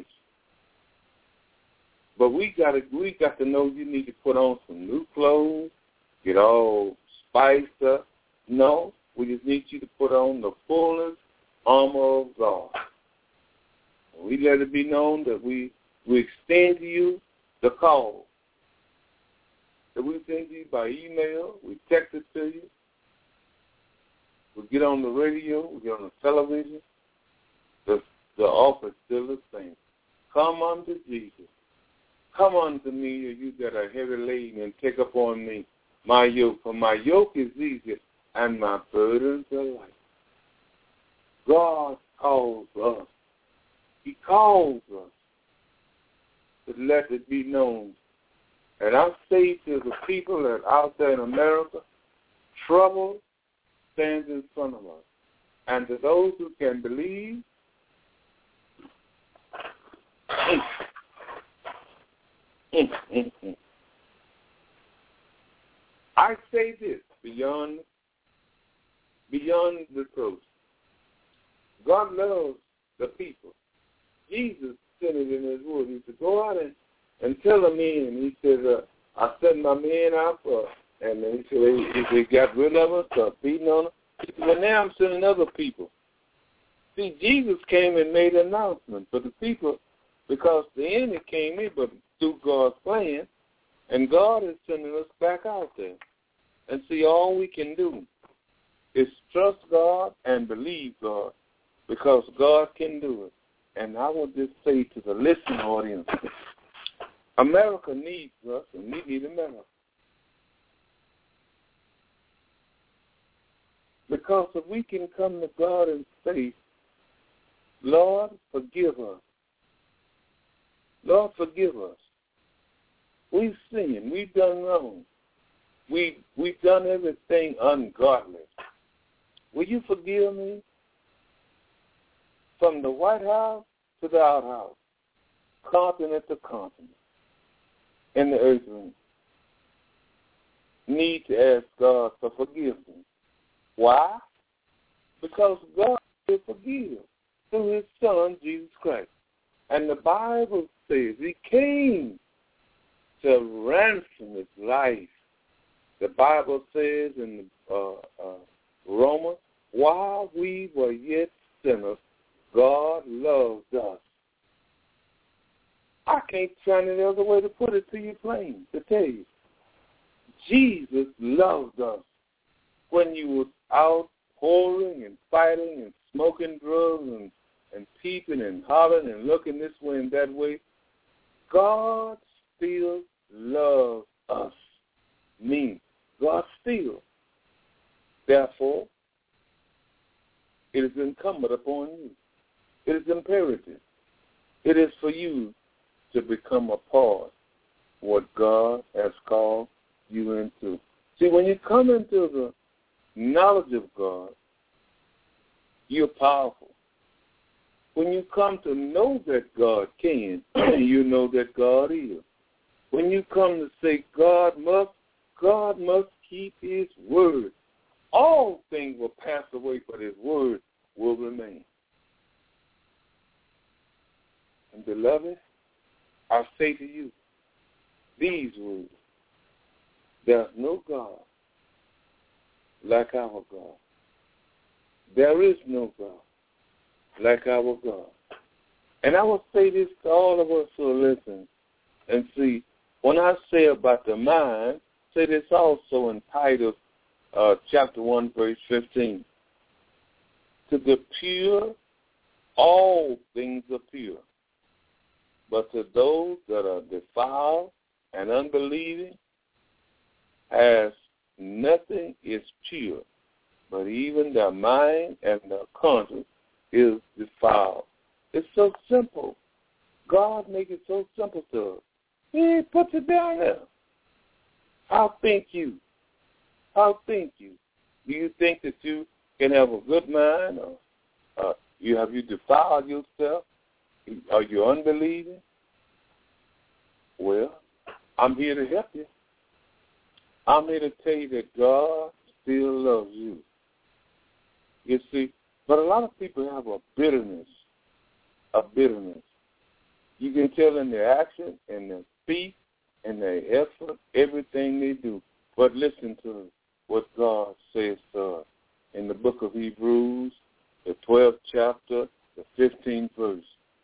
But we got to know you need to put on some new clothes, get all spiced up. No, we just need you to put on the fullness armor of God. We let it be known that we extend to you the call. That we send you by email, we text it to you, we get on the radio, we get on the television. The offer is still the same. Come unto Jesus. Come unto me, you that are heavy laden, and take upon me my yoke. For my yoke is easy, and my burdens are light. God calls us. He calls us to let it be known. And I say to the people that are out there in America, trouble stands in front of us. And to those who can believe, I say this beyond reproach. God loves the people. Jesus said it in his word. He said, go out and tell the men. He said, I sent my men out and he said, they got rid of us, beating on them. He said, well, now I'm sending other people. See, Jesus came and made an announcement for the people because the enemy came in, but through God's plan, and God is sending us back out there. And see, all we can do is trust God and believe God because God can do it. And I will just say to the listening audience, America needs us, and we need America. Because if we can come to God and say, Lord, forgive us. Lord, forgive us. We've sinned. We've done wrong. We've done everything ungodly. Will you forgive me? From the White House to the outhouse, continent to continent, in the earth room, need to ask God for forgiveness. Why? Because God will forgive through his Son, Jesus Christ. And the Bible says he came to ransom his life. The Bible says in Romans, while we were yet sinners, God loved us. I can't find any other way to put it to you plain, to tell you. Jesus loved us when you was out whoring and fighting and smoking drugs and peeping and hollering and looking this way and that way. God still loves us. Me. God still. Therefore, it is incumbent upon you. It is imperative. It is for you to become a part of what God has called you into. See, when you come into the knowledge of God, you're powerful. When you come to know that God can, you know that God is. When you come to say God must keep his word, all things will pass away, but his word will remain. And beloved, I say to you these words: there's no God like our God. There is no God like our God. And I will say this to all of us who are listening. And see, when I say about the mind, say this also in Titus chapter 1, verse 15. To the pure, all things are pure. But to those that are defiled and unbelieving, as nothing is pure, but even their mind and their conscience is defiled. It's so simple. God makes it so simple to us. He puts it down there. How think you? How think you? Do you think that you can have a good mind, or have you defiled yourself? Are you unbelieving? Well, I'm here to help you. I'm here to tell you that God still loves you. You see, but a lot of people have a bitterness. You can tell in their action, in their speech, in their effort, everything they do. But listen to what God says to us in the book of Hebrews, the 12th chapter, the 15th verse.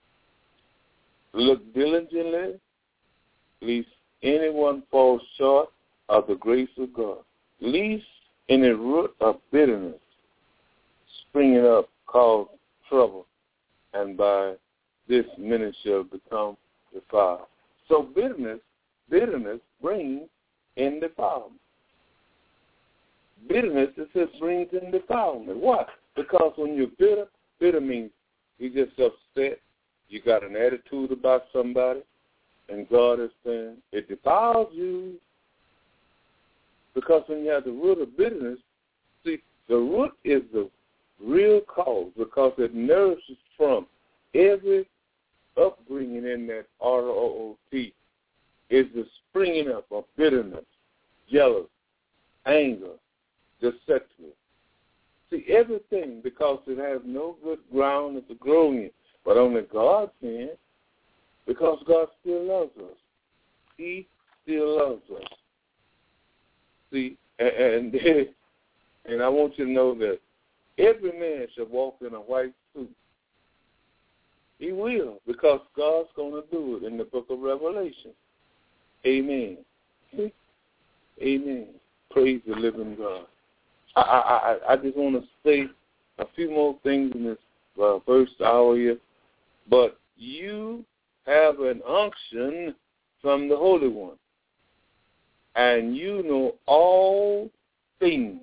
Look diligently, lest anyone fall short of the grace of God, lest any root of bitterness springing up cause trouble, and by this many shall become defiled. So bitterness brings in defilement. Bitterness, it says, brings in defilement. Why? Because when you're bitter means you're just upset, you got an attitude about somebody, and God is saying it defiles you. Because when you have the root of bitterness, see, the root is the real cause, because it nourishes from every upbringing in that R-O-O-T is the springing up of bitterness, jealousy, anger, deception. See, everything, because it has no good ground to grow in, but only God can, because God still loves us. He still loves us. See, and I want you to know that every man shall walk in a white suit. He will, because God's going to do it in the book of Revelation. Amen. Amen. Praise the living God. I just want to say a few more things in this first hour here. But you have an unction from the Holy One, and you know all things.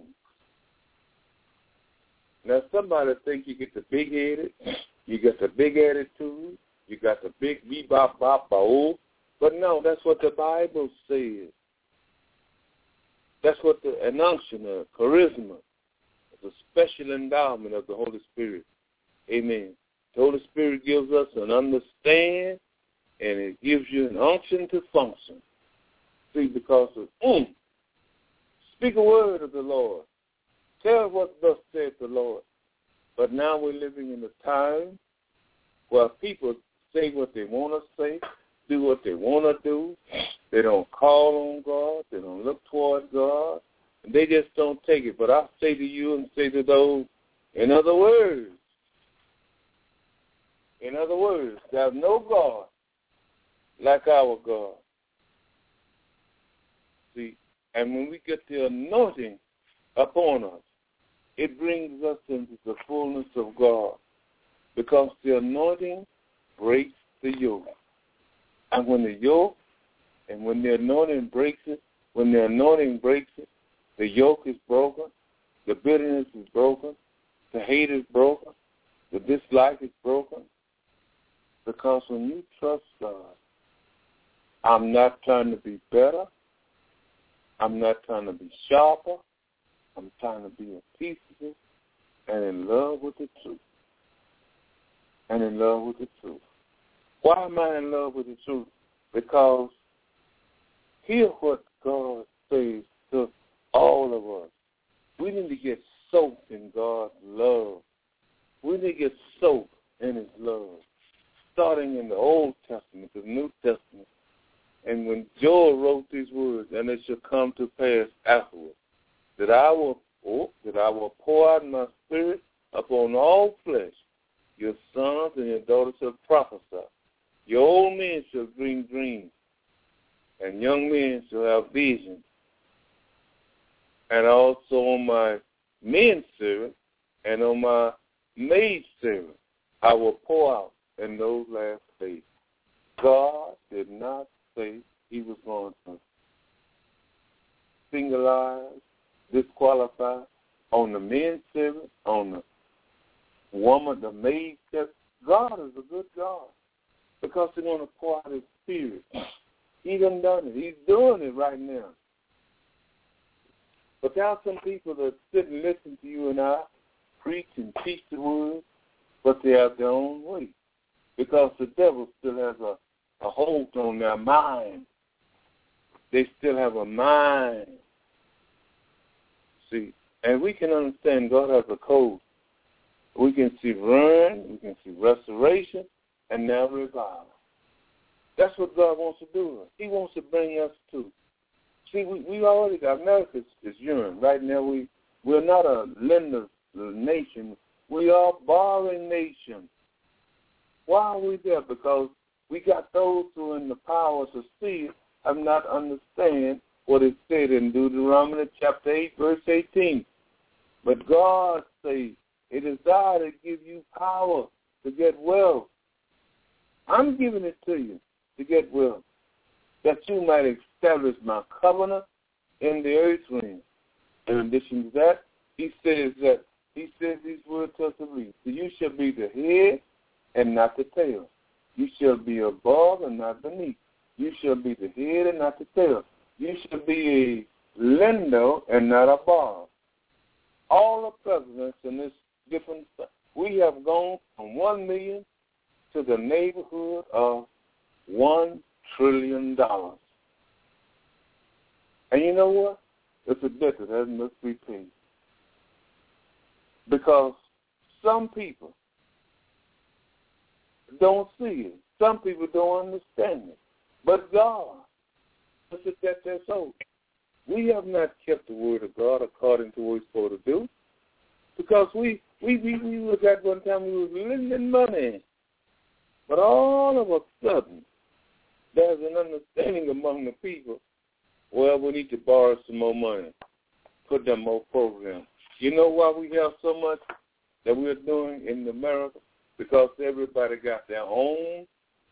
Now, somebody think you get the big-headed, you got the big attitude, you got the big bebop-bop-bo, but no, that's what the Bible says. That's what the unction, charisma, the special endowment of the Holy Spirit. Amen. The Holy Spirit gives us an understand, and it gives you an unction to function. See, because of, speak a word of the Lord. Tell what thus saith the Lord. But now we're living in a time where people say what they want to say, do what they want to do. They don't call on God. They don't look toward God. And they just don't take it. But I say to you and say to those, in other words, there's no God like our God. See, and when we get the anointing upon us, it brings us into the fullness of God, because the anointing breaks the yoke. And when the anointing breaks it, the yoke is broken, the bitterness is broken, the hate is broken, the dislike is broken. Because when you trust God, I'm not trying to be better, I'm not trying to be sharper, I'm trying to be at peace with it and in love with the truth. Why am I in love with the truth? Because hear what God says to all of us. We need to get soaked in God's love. We need to get soaked in His love. Starting in the Old Testament, the New Testament. And when Joel wrote these words, and it shall come to pass afterwards, that I will pour out my spirit upon all flesh. Your sons and your daughters shall prophesy. Your old men shall dream dreams, and young men shall have visions. And also on my men servant and on my maid servant I will pour out in those last days. God did not say He was going to singleize, disqualify on the men servant, on the woman, the maid servant. God is a good God, because He's going to pour out His Spirit. He done it. He's doing it right now. But there are some people that sit and listen to you and I preach and teach the word, but they have their own way, because the devil still has a hold on their mind. They still have a mind. See, and we can understand God has a code. We can see ruin, we can see restoration, and now revival. That's what God wants to do. He wants to bring us to. See, we already got, America is urine. Right now we're not a lender nation. We are a borrowing nation. Why are we there? Because we got those who are in the power to see it have not understand what it said in Deuteronomy chapter 8, verse 18. But God says, it is I that give you power to get wealth. I'm giving it to you to get wealth, that you might establish my covenant in the earth realm. In addition to that, he says these words to us to read. So you shall be the head and not the tail. You shall be above and not beneath. You shall be the head and not the tail. You shall be a lender and not a borrower. All the presidents in this different stuff, we have gone from 1 million to the neighborhood of $1 trillion. And you know what? It's a debt that must be paid. Because some people don't see it. Some people don't understand it. But God, it's a debt that's owed. We have not kept the word of God according to what we're supposed to do. Because we was at one time we was lending money. But all of a sudden, there's an understanding among the people, well, we need to borrow some more money, put them more programs. You know why we have so much that we're doing in America? Because everybody got their own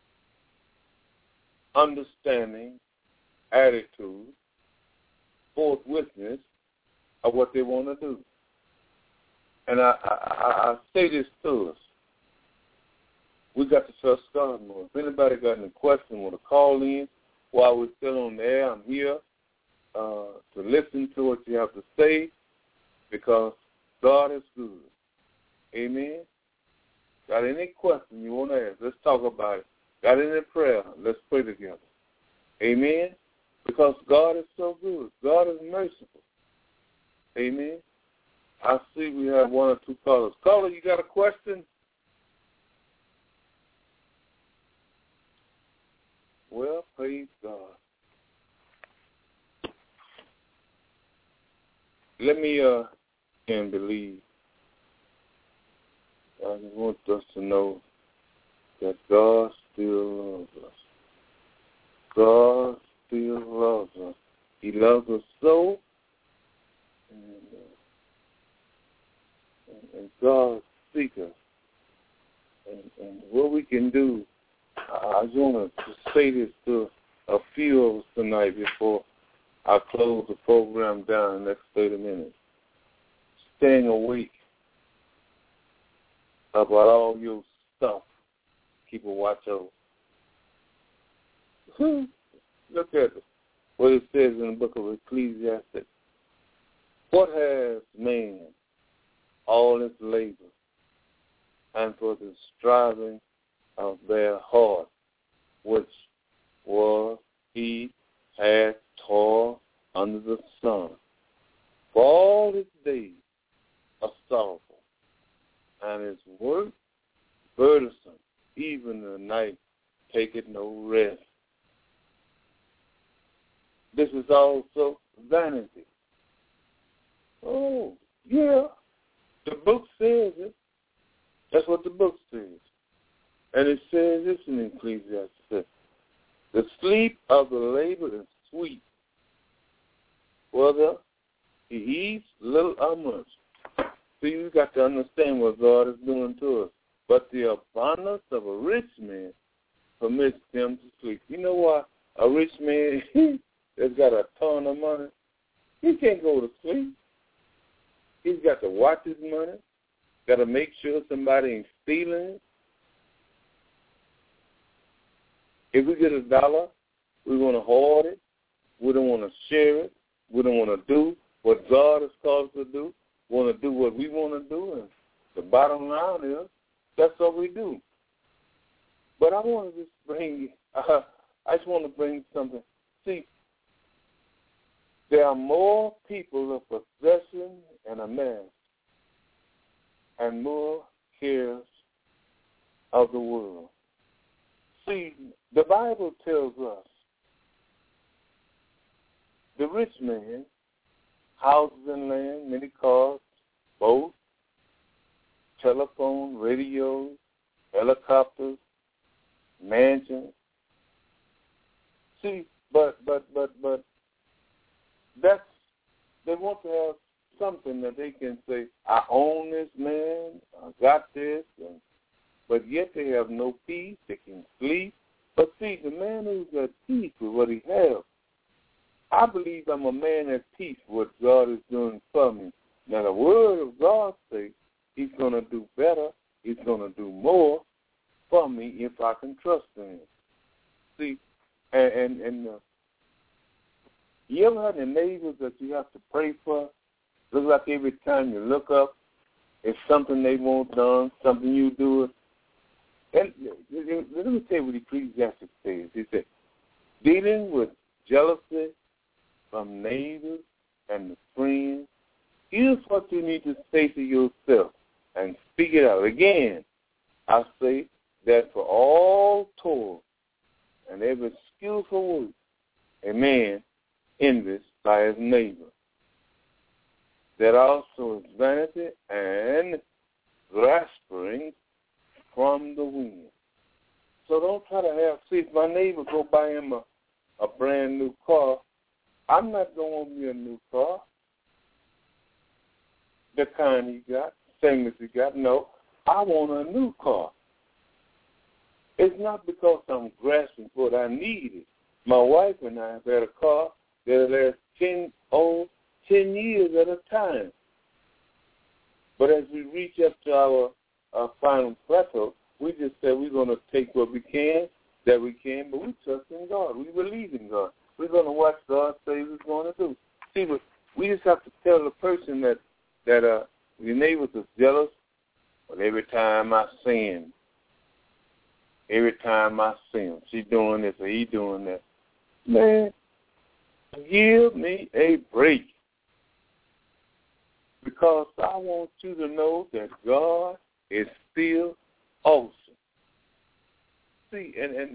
understanding, attitude, forthwithness of what they want to do. And I say this to us. We got to trust God more. If anybody got any question, want to call in while we're still on the air, I'm here to listen to what you have to say, because God is good. Amen. Got any question you want to ask? Let's talk about it. Got any prayer? Let's pray together. Amen. Because God is so good. God is merciful. Amen. I see we have one or two callers. Caller, you got a question? Well, praise God. Let me and believe. I just want us to know that God still loves us. God still loves us. He loves us so, and God seeks us. And what we can do, I just want to say this to a few of us tonight before I close the program down in the next 30 minutes. Staying awake about all your stuff. Keep a watch over. Look at what it says in the book of Ecclesiastes. What has man? All his labor, and for the striving of their heart, which was he had toiled under the sun. For all his days are sorrowful, and his work burdensome. Even the night taketh no rest. This is also vanity. Oh, yeah. The book says it. That's what the book says. And it says this in Ecclesiastes. The sleep of the labor is sweet, whether he eats little or much. See, you got to understand what God is doing to us. But the abundance of a rich man permits him to sleep. You know why a rich man that's got a ton of money, he can't go to sleep. He's got to watch his money, got to make sure somebody ain't stealing it. If we get $1, we want to hoard it. We don't want to share it. We don't want to do what God has called us to do. We want to do what we want to do. And the bottom line is, that's what we do. But I want to just bring, I just want to bring something. See, there are more people of possession and amass, and more cares of the world. See, the Bible tells us the rich man, houses and land, many cars, boats, telephone, radios, helicopters, mansions. See, but that's, they want to have something that they can say, I own this, man, I got this, but yet they have no peace, they can sleep. But see, the man who's at peace with what he has, I believe I'm a man at peace with what God is doing for me. Now the word of God says he's going to do better, he's going to do more for me if I can trust in him. See, and you ever had any neighbors that you have to pray for? Look like every time you look up, it's something they want done, something you do. And let me tell you what Ecclesiastes says. He said, dealing with jealousy from neighbors and friends, here's what you need to say to yourself and speak it out. Again, I say that for all toil and every skillful work, a man envies by his neighbor. That also is vanity and grasping from the wind. So don't try to have, see, if my neighbor go buy him a brand new car, I'm not going to be a new car. The kind he got, same as he got. No, I want a new car. It's not because I'm grasping for it. I need it. My wife and I have had a car that lasts 10 years at a time. But as we reach up to our final plateau, we just say we're going to take what we can, that we can, but we trust in God. We believe in God. We're going to watch God say what He's going to do. See, but we just have to tell the person that your neighbors is jealous, but every time I see him, she doing this or he doing that. Man, give me a break. Because I want you to know that God is still awesome. See,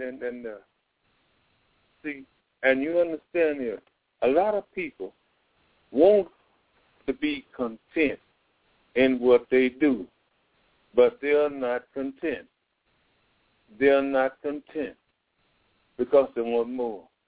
and you understand here, a lot of people want to be content in what they do, but they are not content. They are not content because they want more.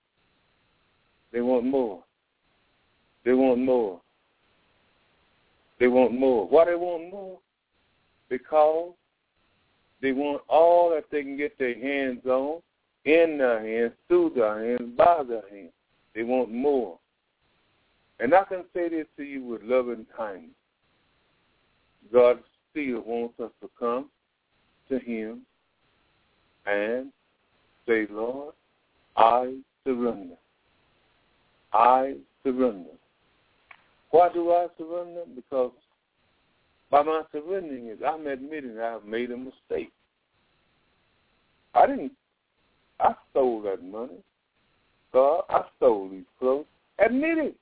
They want more. They want more. They want more. Why they want more? Because they want all that they can get their hands on, in their hands, through their hands, by their hands. They want more. And I can say this to you with loving kindness. God still wants us to come to him and say, Lord, I surrender. I surrender. Why do I surrender? Because by my surrendering is I'm admitting I've made a mistake. I stole that money. God, I stole these clothes. Admit it.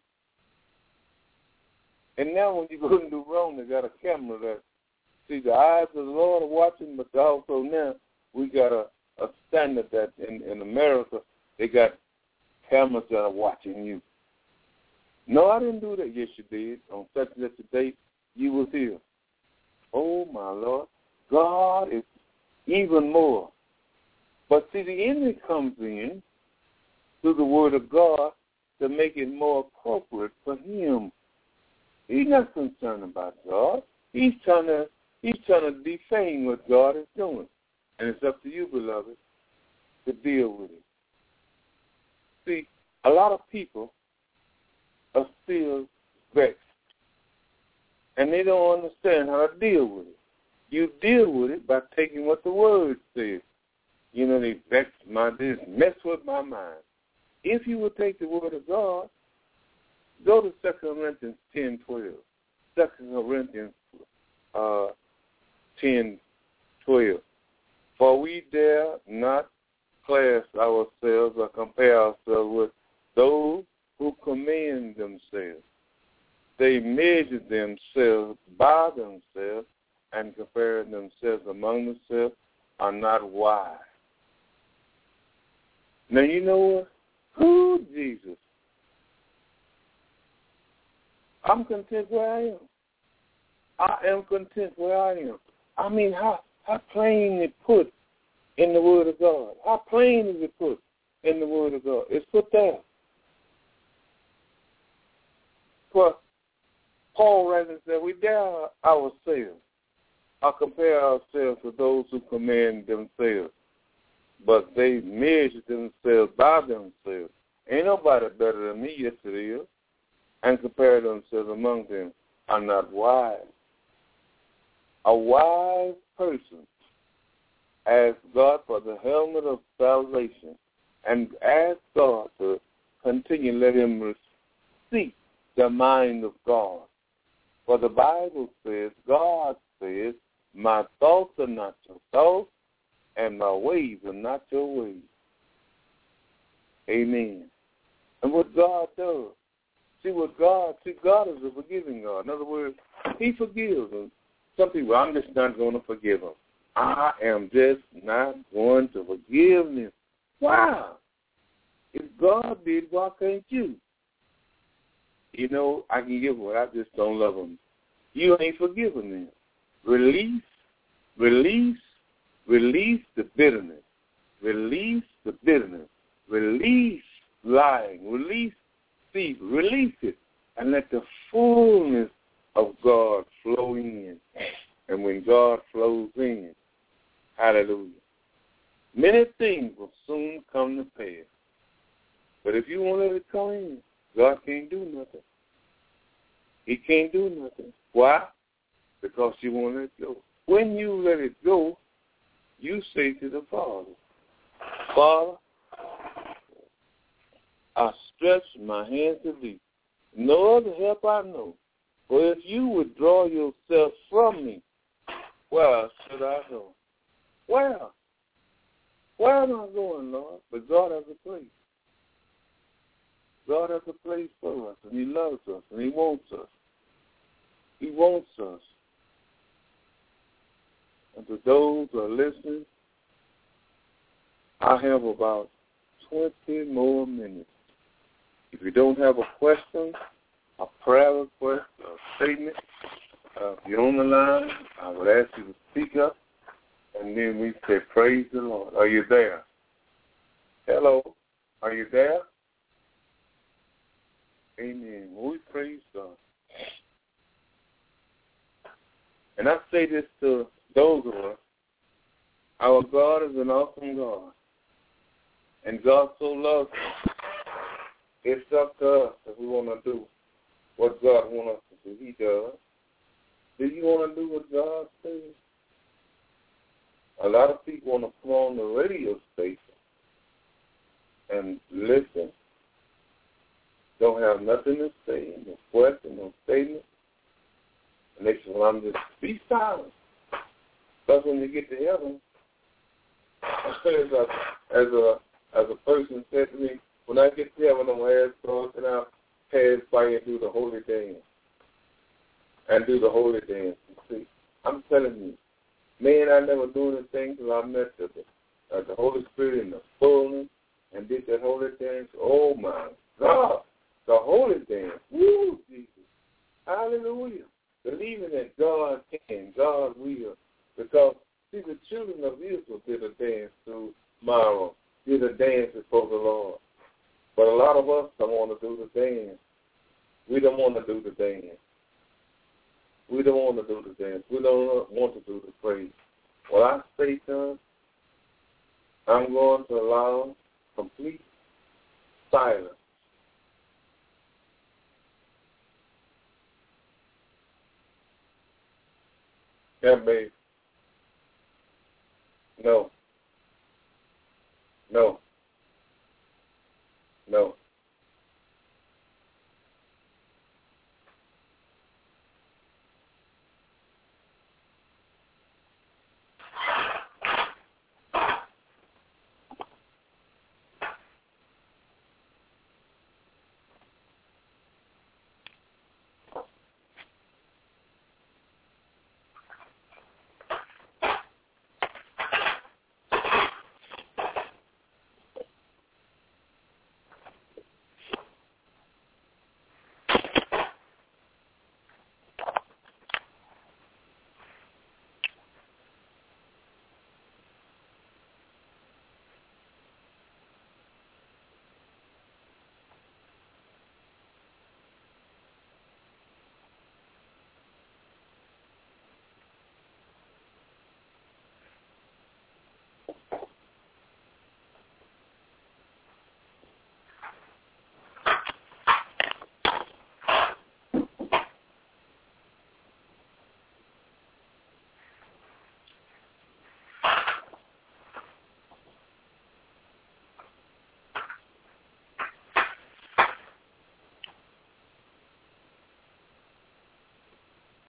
And now when you go and do wrong, they got a camera that, see, the eyes of the Lord are watching, but also now we got a standard that in America, they got cameras that are watching you. No, I didn't do that. Yes, you did. On such and such a date, you was here. Oh, my Lord. God is even more. But see, the enemy comes in through the word of God to make it more appropriate for him. He's not concerned about God. He's trying to defame what God is doing. And it's up to you, beloved, to deal with it. See, a lot of people are still vexed. And they don't understand how to deal with it. You deal with it by taking what the word says. You know, they vex they mess with my mind. If you would take the word of God, go to 2 Corinthians 10:12. 2 Corinthians 10:12. For we dare not class ourselves or compare ourselves with those who commend themselves. They measure themselves by themselves and compare themselves among themselves are not wise. Now you know what? Who, Jesus? I'm content where I am. I am content where I am. I mean, how plain is put in the Word of God? How plain is it put in the Word of God? It's put there. For Paul writes and said, we dare ourselves or compare ourselves with those who commend themselves, but they measure themselves by themselves. Ain't nobody better than me, yes it is, and compare themselves among them are not wise. A wise person asks God for the helmet of salvation and asks God to continue let him seek the mind of God. For the Bible says, God says, my thoughts are not your thoughts, and my ways are not your ways. Amen. And what God does, God is a forgiving God. In other words, he forgives them. Some people, I'm just not going to forgive them. I am just not going to forgive them. Wow. If God did, why can't you? You know, I can give what I just don't love them. You ain't forgiving them. Release the bitterness. Release the bitterness. Release lying. Release thief. Release it. And let the fullness of God flow in. And when God flows in, hallelujah, many things will soon come to pass. But if you won't let it come in, God can't do nothing. He can't do nothing. Why? Because you won't let it go. When you let it go, you say to the Father, Father, I stretch my hands to thee. No other help I know. For if you withdraw yourself from me, where should I go? Where? Where am I going, Lord? But God has a place. God has a place for us, and he loves us, and he wants us. He wants us. And to those who are listening, I have about 20 more minutes. If you don't have a question, a prayer request, a statement, if you're on the line, I would ask you to speak up, and then we say, praise the Lord. Are you there? Hello? Are you there? Amen. We praise God. And I say this to those of us, our God is an awesome God. And God so loves us. It's up to us if we want to do what God wants us to do. He does. Do you want to do what God says? A lot of people want to come on the radio station and listen. Don't have nothing to say, no question, no statement. And they say, well, I'm just be silent. That's when you get to heaven. As a person said to me, when I get to heaven, I'm going to ask God, and I'll pass by and do the holy dance. And do the holy dance. You see, I'm telling you, man, I never do anything until I met the Holy Spirit in the fullness and did that holy dance. Oh, my God. The holy dance. Woo, Jesus. Hallelujah. Believing that God can, God will. Because, see, the children of Israel did a dance through Mara, did a dance before the Lord. But a lot of us don't want to do the dance. We don't want to do the dance. We don't want to do the dance. We don't want to do the praise. Well, I say, son, I'm going to allow complete silence. Yeah, babe. No. No. No.